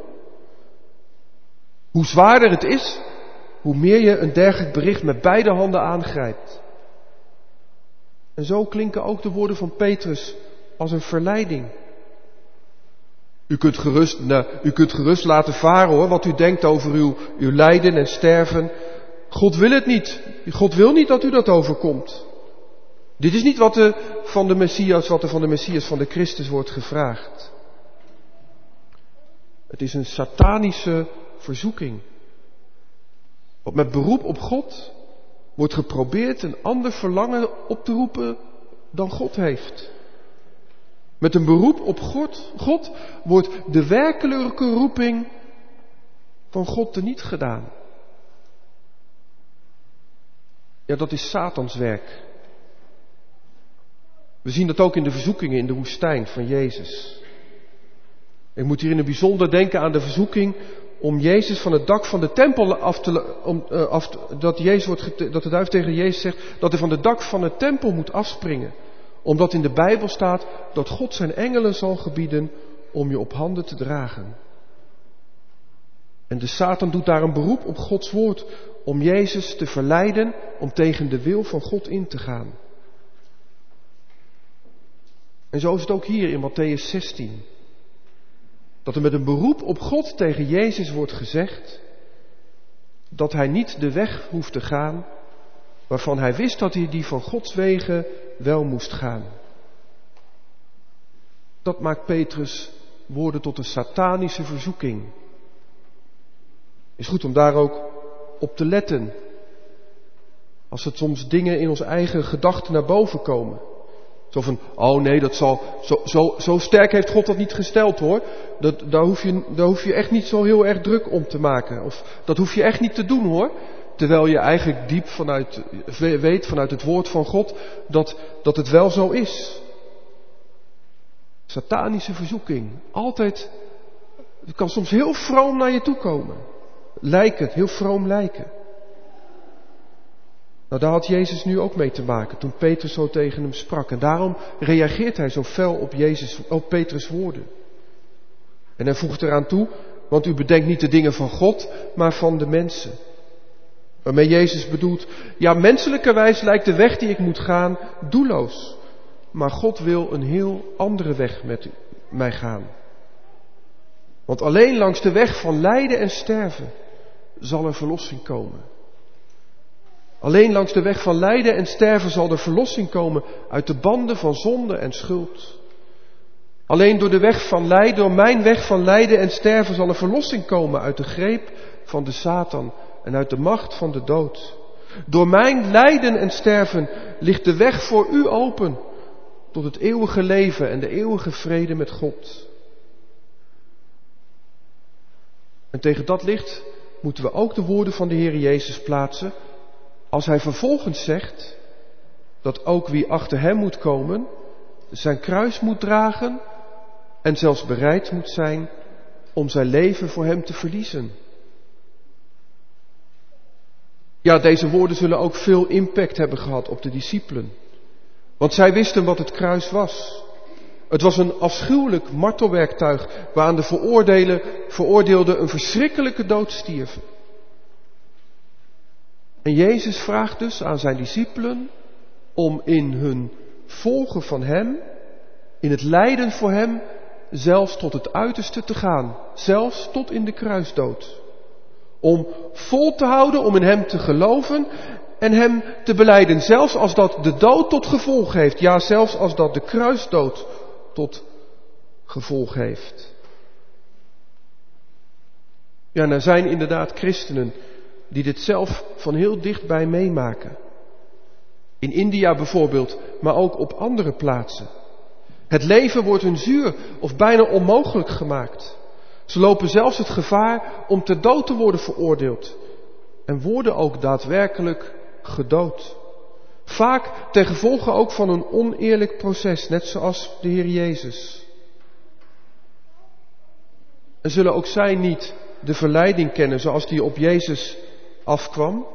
Hoe zwaarder het is, hoe meer je een dergelijk bericht met beide handen aangrijpt. En zo klinken ook de woorden van Petrus als een verleiding. U kunt gerust laten varen hoor, wat u denkt over uw lijden en sterven. God wil het niet. God wil niet dat u dat overkomt. Dit is niet wat er van de Messias, van de Christus wordt gevraagd. Het is een satanische verzoeking. Want met beroep op God wordt geprobeerd een ander verlangen op te roepen dan God heeft. Met een beroep op God wordt de werkelijke roeping van God teniet gedaan. Ja, dat is Satans werk. We zien dat ook in de verzoekingen in de woestijn van Jezus. Ik moet hier in het bijzonder denken aan de verzoeking om Jezus van het dak van de tempel dat de duif tegen Jezus zegt dat hij van het dak van het tempel moet afspringen. Omdat in de Bijbel staat dat God zijn engelen zal gebieden om je op handen te dragen. En de Satan doet daar een beroep op Gods woord om Jezus te verleiden om tegen de wil van God in te gaan. En zo is het ook hier in Mattheüs 16. Dat er met een beroep op God tegen Jezus wordt gezegd dat hij niet de weg hoeft te gaan waarvan hij wist dat hij die van Gods wegen wel moest gaan. Dat maakt Petrus woorden tot een satanische verzoeking. Is goed om daar ook op te letten. Als het soms dingen in onze eigen gedachten naar boven komen. Zo van, oh nee, dat zal, zo sterk heeft God dat niet gesteld hoor. Daar hoef je echt niet zo heel erg druk om te maken. Of dat hoef je echt niet te doen hoor. Terwijl je eigenlijk diep weet vanuit het woord van God dat het wel zo is. Satanische verzoeking. Altijd, het kan soms heel vroom naar je toe komen. Heel vroom lijken. Nou, daar had Jezus nu ook mee te maken toen Petrus zo tegen hem sprak. En daarom reageert hij zo fel op Petrus' woorden. En hij voegt eraan toe, want u bedenkt niet de dingen van God, maar van de mensen. Waarmee Jezus bedoelt, ja, menselijkerwijs lijkt de weg die ik moet gaan doelloos. Maar God wil een heel andere weg met mij gaan. Want alleen langs de weg van lijden en sterven zal er verlossing komen. Alleen langs de weg van lijden en sterven zal er verlossing komen uit de banden van zonde en schuld. Alleen door mijn weg van lijden en sterven zal er verlossing komen uit de greep van de Satan en uit de macht van de dood. Door mijn lijden en sterven ligt de weg voor u open tot het eeuwige leven en de eeuwige vrede met God. En tegen dat licht moeten we ook de woorden van de Heer Jezus plaatsen, als hij vervolgens zegt dat ook wie achter hem moet komen, zijn kruis moet dragen en zelfs bereid moet zijn om zijn leven voor hem te verliezen. Ja, deze woorden zullen ook veel impact hebben gehad op de discipelen. Want zij wisten wat het kruis was. Het was een afschuwelijk martelwerktuig waaraan de veroordeelden een verschrikkelijke dood stierven. En Jezus vraagt dus aan zijn discipelen om in hun volgen van hem, in het lijden voor hem, zelfs tot het uiterste te gaan. Zelfs tot in de kruisdood. Om vol te houden, om in hem te geloven en hem te belijden. Zelfs als dat de dood tot gevolg heeft. Ja, zelfs als dat de kruisdood tot gevolg heeft. Ja, en er zijn inderdaad christenen die dit zelf van heel dichtbij meemaken. In India bijvoorbeeld, maar ook op andere plaatsen. Het leven wordt hun zuur of bijna onmogelijk gemaakt. Ze lopen zelfs het gevaar om ter dood te worden veroordeeld. En worden ook daadwerkelijk gedood. Vaak ten gevolge ook van een oneerlijk proces, net zoals de Heer Jezus. En zullen ook zij niet de verleiding kennen zoals die op Jezus afkwam?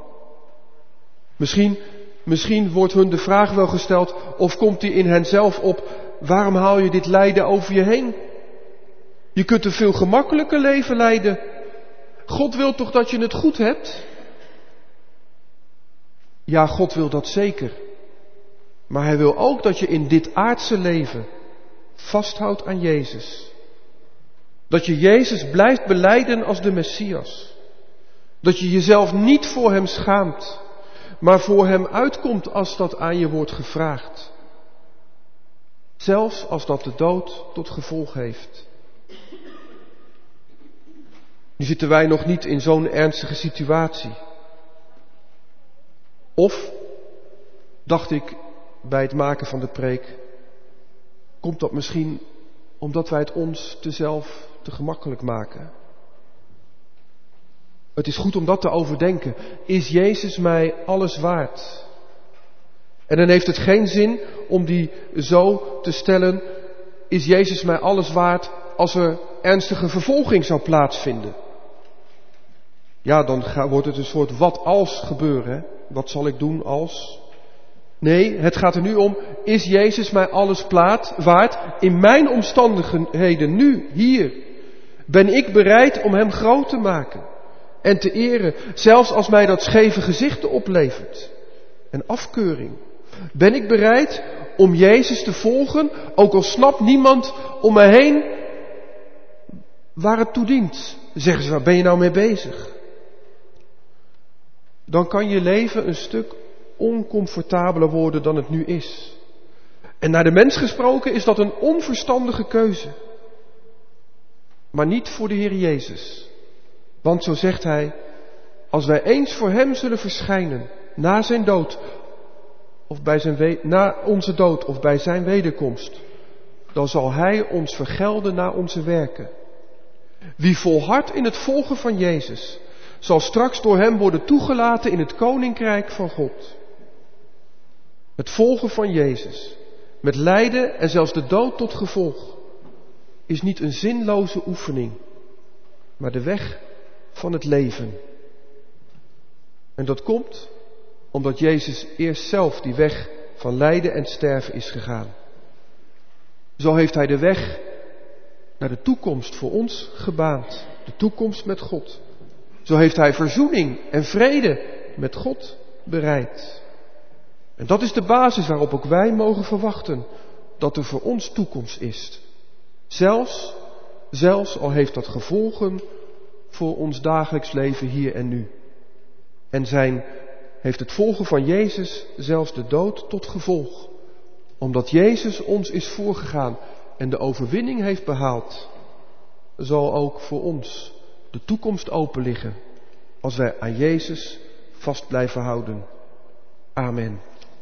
Misschien wordt hun de vraag wel gesteld, of komt die in hen zelf op: waarom haal je dit lijden over je heen? Je kunt een veel gemakkelijker leven leiden. God wil toch dat je het goed hebt? Ja, God wil dat zeker. Maar Hij wil ook dat je in dit aardse leven vasthoudt aan Jezus. Dat je Jezus blijft belijden als de Messias. Dat je jezelf niet voor Hem schaamt, maar voor Hem uitkomt als dat aan je wordt gevraagd. Zelfs als dat de dood tot gevolg heeft. Nu zitten wij nog niet in zo'n ernstige situatie. Of, dacht ik bij het maken van de preek, komt dat misschien omdat wij het ons te gemakkelijk maken. Het is goed om dat te overdenken. Is Jezus mij alles waard? En dan heeft het geen zin om die zo te stellen: is Jezus mij alles waard als er ernstige vervolging zou plaatsvinden? Ja, dan wordt het een soort wat als gebeuren. Hè? Wat zal ik doen als? Nee, het gaat er nu om: is Jezus mij alles waard in mijn omstandigheden nu, hier? Ben ik bereid om Hem groot te maken en te eren, zelfs als mij dat scheve gezichten oplevert en afkeuring? Ben ik bereid om Jezus te volgen, ook al snapt niemand om me heen waar het toe dient? Zeggen ze: waar ben je nou mee bezig? Dan kan je leven een stuk oncomfortabeler worden dan het nu is. En naar de mens gesproken is dat een onverstandige keuze. Maar niet voor de Heer Jezus. Want zo zegt Hij: als wij eens voor Hem zullen verschijnen, na zijn dood, of na onze dood of bij zijn wederkomst, dan zal Hij ons vergelden naar onze werken. Wie volhardt in het volgen van Jezus, zal straks door Hem worden toegelaten in het koninkrijk van God. Het volgen van Jezus, met lijden en zelfs de dood tot gevolg, is niet een zinloze oefening, maar de weg van het leven. En dat komt omdat Jezus eerst zelf die weg van lijden en sterven is gegaan. Zo heeft Hij de weg naar de toekomst voor ons gebaand. De toekomst met God. Zo heeft Hij verzoening en vrede met God bereid. En dat is de basis waarop ook wij mogen verwachten dat er voor ons toekomst is. Zelfs al heeft dat gevolgen voor ons dagelijks leven hier en nu. En heeft het volgen van Jezus zelfs de dood tot gevolg. Omdat Jezus ons is voorgegaan en de overwinning heeft behaald, zal ook voor ons de toekomst open liggen als wij aan Jezus vast blijven houden. Amen.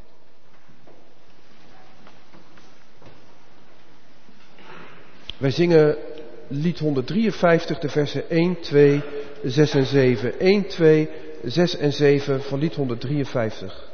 Wij zingen lied 153, de versen 1, 2, 6 en 7. 1, 2, 6 en 7 van lied 153.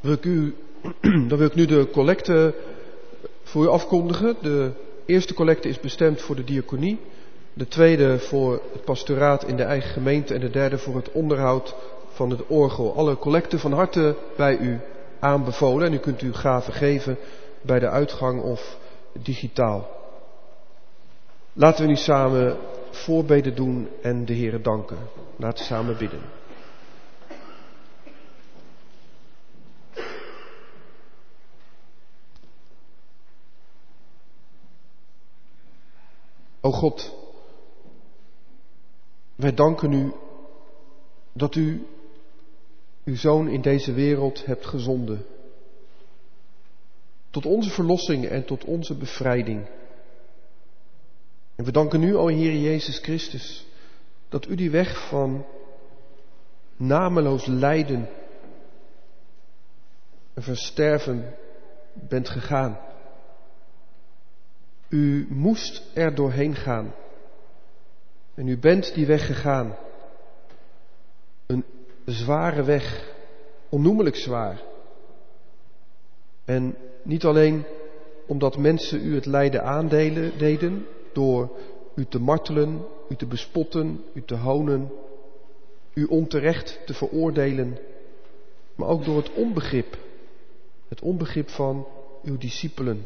Dan wil ik nu de collecte voor u afkondigen. De eerste collecte is bestemd voor de diaconie. De tweede voor het pastoraat in de eigen gemeente. En de derde voor het onderhoud van het orgel. Alle collecten van harte bij u aanbevolen. En u kunt uw gaven geven bij de uitgang of digitaal. Laten we nu samen voorbeden doen en de Heere danken. Laten we samen bidden. O God, wij danken u dat u uw Zoon in deze wereld hebt gezonden. Tot onze verlossing en tot onze bevrijding. En we danken u, o Heer Jezus Christus, dat u die weg van nameloos lijden en versterven bent gegaan. U moest er doorheen gaan. En u bent die weg gegaan. Een zware weg, onnoemelijk zwaar. En niet alleen omdat mensen u het lijden aandeden door u te martelen, u te bespotten, u te honen, u onterecht te veroordelen, maar ook door het onbegrip van uw discipelen.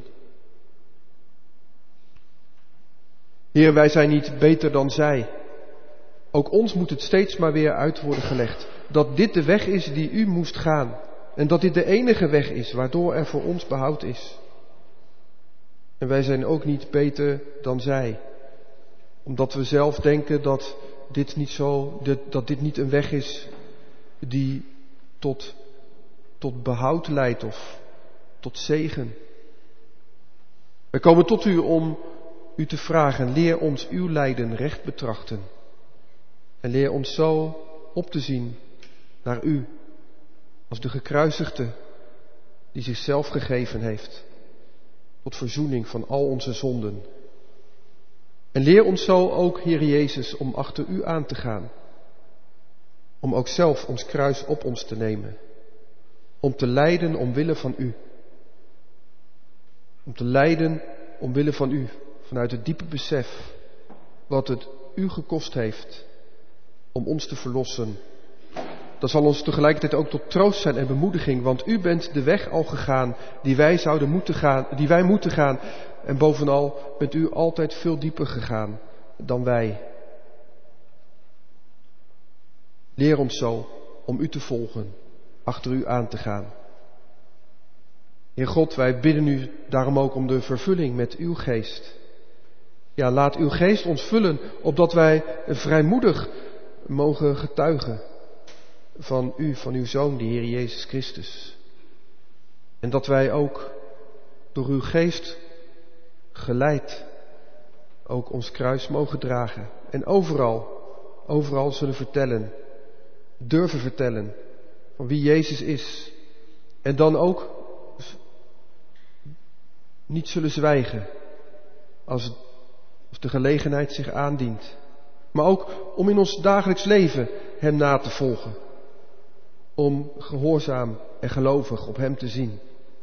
Heer, wij zijn niet beter dan zij. Ook ons moet het steeds maar weer uit worden gelegd. Dat dit de weg is die u moest gaan. En dat dit de enige weg is waardoor er voor ons behoud is. En wij zijn ook niet beter dan zij. Omdat we zelf denken dat dit niet een weg is die tot behoud leidt of tot zegen. Wij komen tot u om u te vragen, leer ons uw lijden recht betrachten. En leer ons zo op te zien naar u, als de gekruisigde die zichzelf gegeven heeft, tot verzoening van al onze zonden. En leer ons zo ook, Heer Jezus, om achter u aan te gaan. Om ook zelf ons kruis op ons te nemen. Om te lijden omwille van u. Om te lijden omwille van u. Vanuit het diepe besef wat het u gekost heeft om ons te verlossen. Dat zal ons tegelijkertijd ook tot troost zijn en bemoediging, want u bent de weg al gegaan die wij moeten gaan. En bovenal bent u altijd veel dieper gegaan dan wij. Leer ons zo om u te volgen, achter u aan te gaan. Heer God, wij bidden u daarom ook om de vervulling met uw geest. Ja, laat uw geest ons vullen, opdat wij vrijmoedig mogen getuigen van u, van uw Zoon, de Heer Jezus Christus. En dat wij ook door uw geest geleid ook ons kruis mogen dragen. En overal zullen durven vertellen van wie Jezus is. En dan ook niet zullen zwijgen als de gelegenheid zich aandient. Maar ook om in ons dagelijks leven hem na te volgen. Om gehoorzaam en gelovig op hem te zien.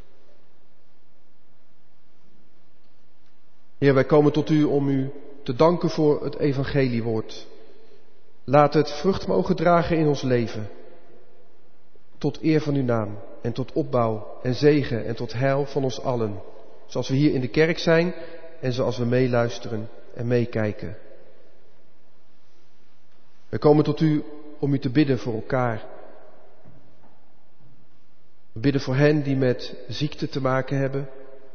Heer, wij komen tot u om u te danken voor het evangeliewoord. Laat het vrucht mogen dragen in ons leven. Tot eer van uw naam en tot opbouw en zegen en tot heil van ons allen. Zoals we hier in de kerk zijn en zoals we meeluisteren en meekijken. We komen tot u om u te bidden voor elkaar. We bidden voor hen die met ziekte te maken hebben.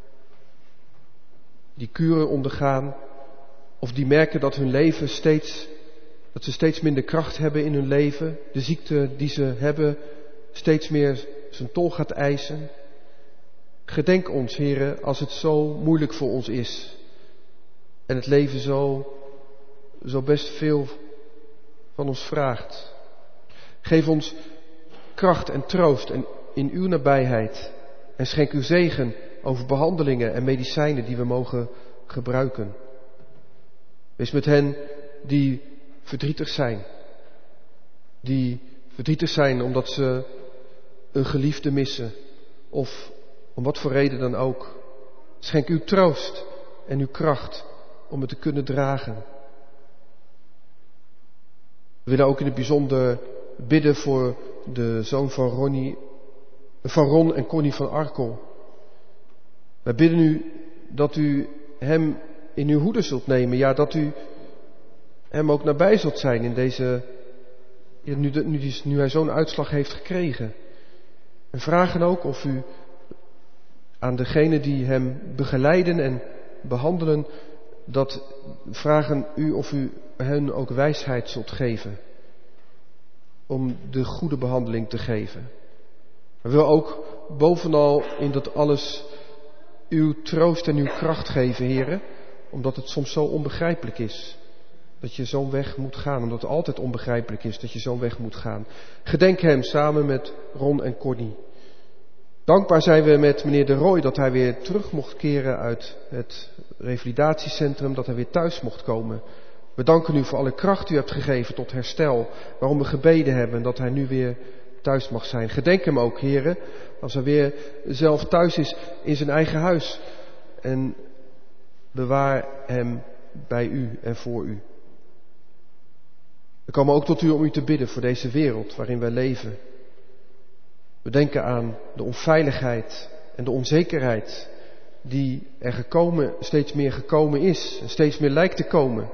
Die kuren ondergaan. Of die merken dat hun leven dat ze steeds minder kracht hebben in hun leven. De ziekte die ze hebben steeds meer zijn tol gaat eisen. Gedenk ons, Heere, als het zo moeilijk voor ons is. En het leven zo best veel van ons vraagt. Geef ons kracht en troost in uw nabijheid. En schenk uw zegen over behandelingen en medicijnen die we mogen gebruiken. Wees met hen die verdrietig zijn. Die verdrietig zijn omdat ze een geliefde missen. of om wat voor reden dan ook. Schenk uw troost en uw kracht om het te kunnen dragen. We willen ook in het bijzonder bidden voor de zoon van Ron en Connie van Arkel. Wij bidden u dat u hem in uw hoede zult nemen. Ja, dat u hem ook nabij zult zijn in deze, nu hij zo'n uitslag heeft gekregen. En vragen ook of u aan degenen die hem begeleiden en behandelen, vragen u of u hen ook wijsheid zult geven. Om de goede behandeling te geven. We willen ook bovenal in dat alles uw troost en uw kracht geven, heren. Omdat het soms zo onbegrijpelijk is. Dat je zo'n weg moet gaan. Omdat het altijd onbegrijpelijk is dat je zo'n weg moet gaan. Gedenk hem samen met Ron en Connie. Dankbaar zijn we met meneer De Rooij dat hij weer terug mocht keren uit het revalidatiecentrum. Dat hij weer thuis mocht komen. We danken u voor alle kracht die u hebt gegeven tot herstel. Waarom we gebeden hebben en dat hij nu weer thuis mag zijn. Gedenk hem ook, heren, als hij weer zelf thuis is in zijn eigen huis. En bewaar hem bij u en voor u. We komen ook tot u om u te bidden voor deze wereld waarin wij leven. We denken aan de onveiligheid en de onzekerheid die er steeds meer gekomen is en steeds meer lijkt te komen.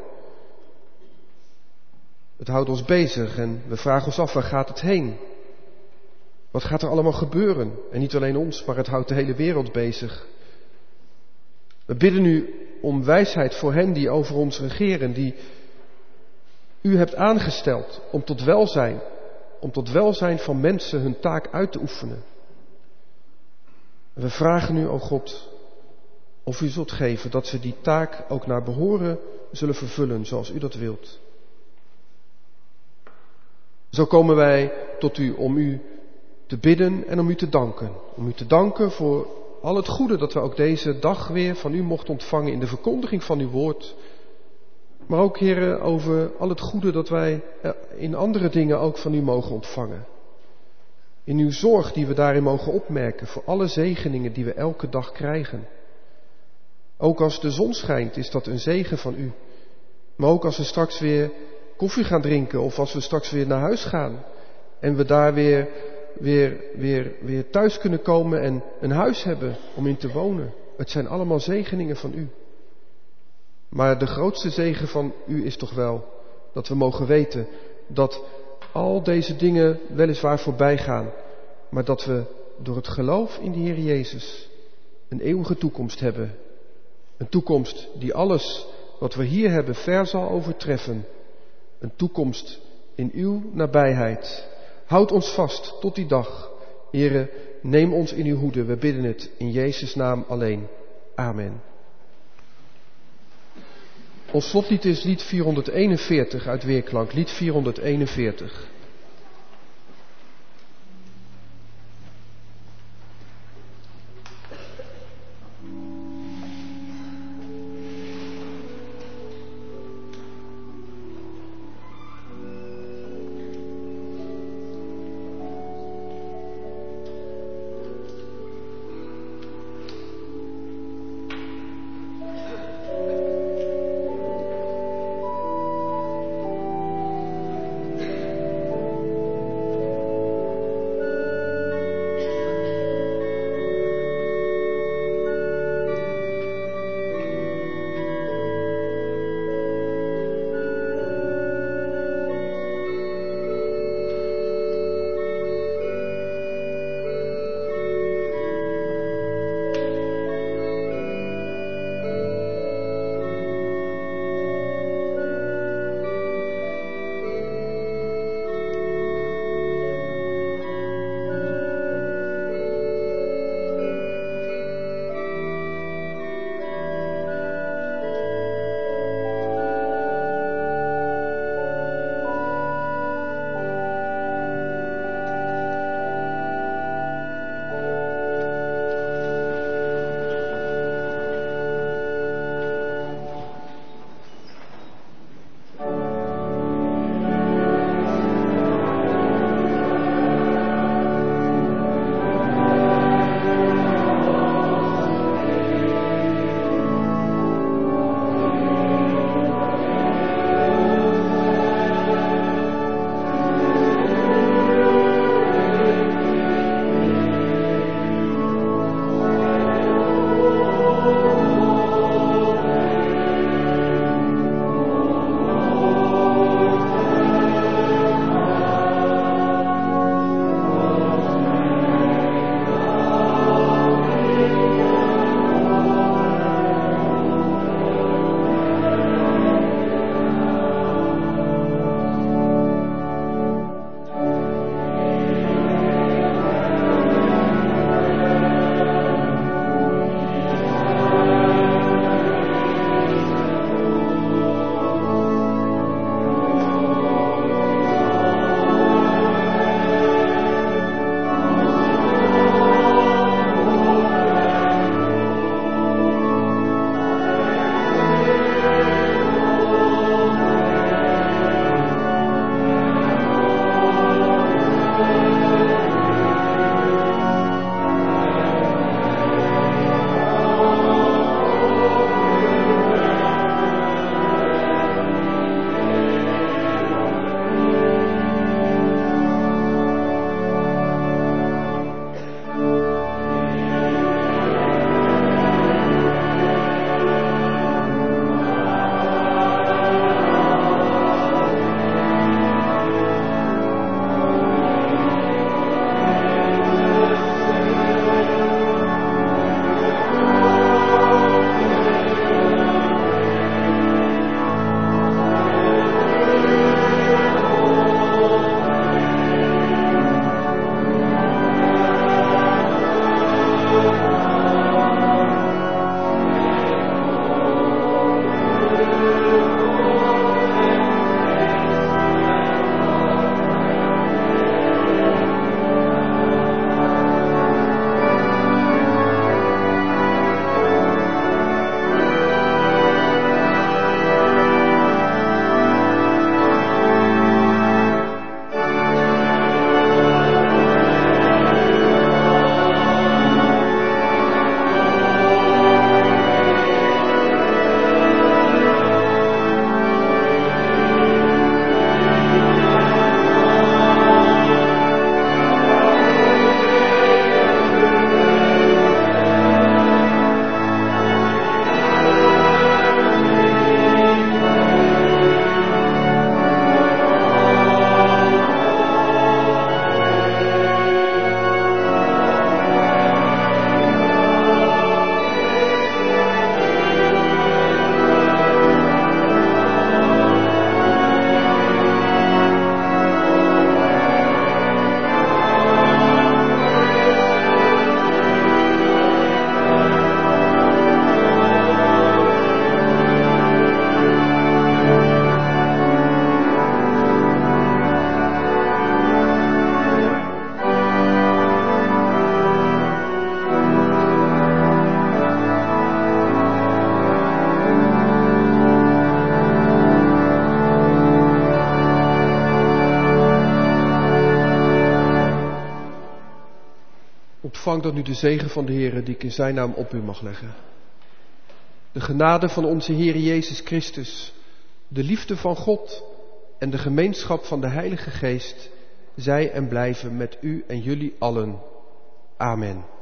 Het houdt ons bezig en we vragen ons af, waar gaat het heen? Wat gaat er allemaal gebeuren? En niet alleen ons, maar het houdt de hele wereld bezig. We bidden u om wijsheid voor hen die over ons regeren, die u hebt aangesteld om tot welzijn van mensen hun taak uit te oefenen. En we vragen u, o God, of u zult geven dat ze die taak ook naar behoren zullen vervullen zoals u dat wilt. Zo komen wij tot u om u te bidden en om u te danken. Om u te danken voor al het goede dat we ook deze dag weer van u mochten ontvangen in de verkondiging van uw woord. Maar ook, heren, over al het goede dat wij in andere dingen ook van u mogen ontvangen. In uw zorg die we daarin mogen opmerken voor alle zegeningen die we elke dag krijgen. Ook als de zon schijnt is dat een zegen van u. Maar ook als we straks weer koffie gaan drinken of als we straks weer naar huis gaan. En we daar weer thuis kunnen komen en een huis hebben om in te wonen. Het zijn allemaal zegeningen van u. Maar de grootste zegen van u is toch wel dat we mogen weten dat al deze dingen weliswaar voorbij gaan. Maar dat we door het geloof in de Heer Jezus een eeuwige toekomst hebben. Een toekomst die alles wat we hier hebben ver zal overtreffen. Een toekomst in uw nabijheid. Houd ons vast tot die dag. Heere, neem ons in uw hoede. We bidden het in Jezus' naam alleen. Amen. Ons slotlied is lied 441 uit Weerklank. Lied 441. Ontvang dan nu de zegen van de Heere die ik in zijn naam op u mag leggen. De genade van onze Heer Jezus Christus, de liefde van God en de gemeenschap van de Heilige Geest zij en blijven met u en jullie allen. Amen.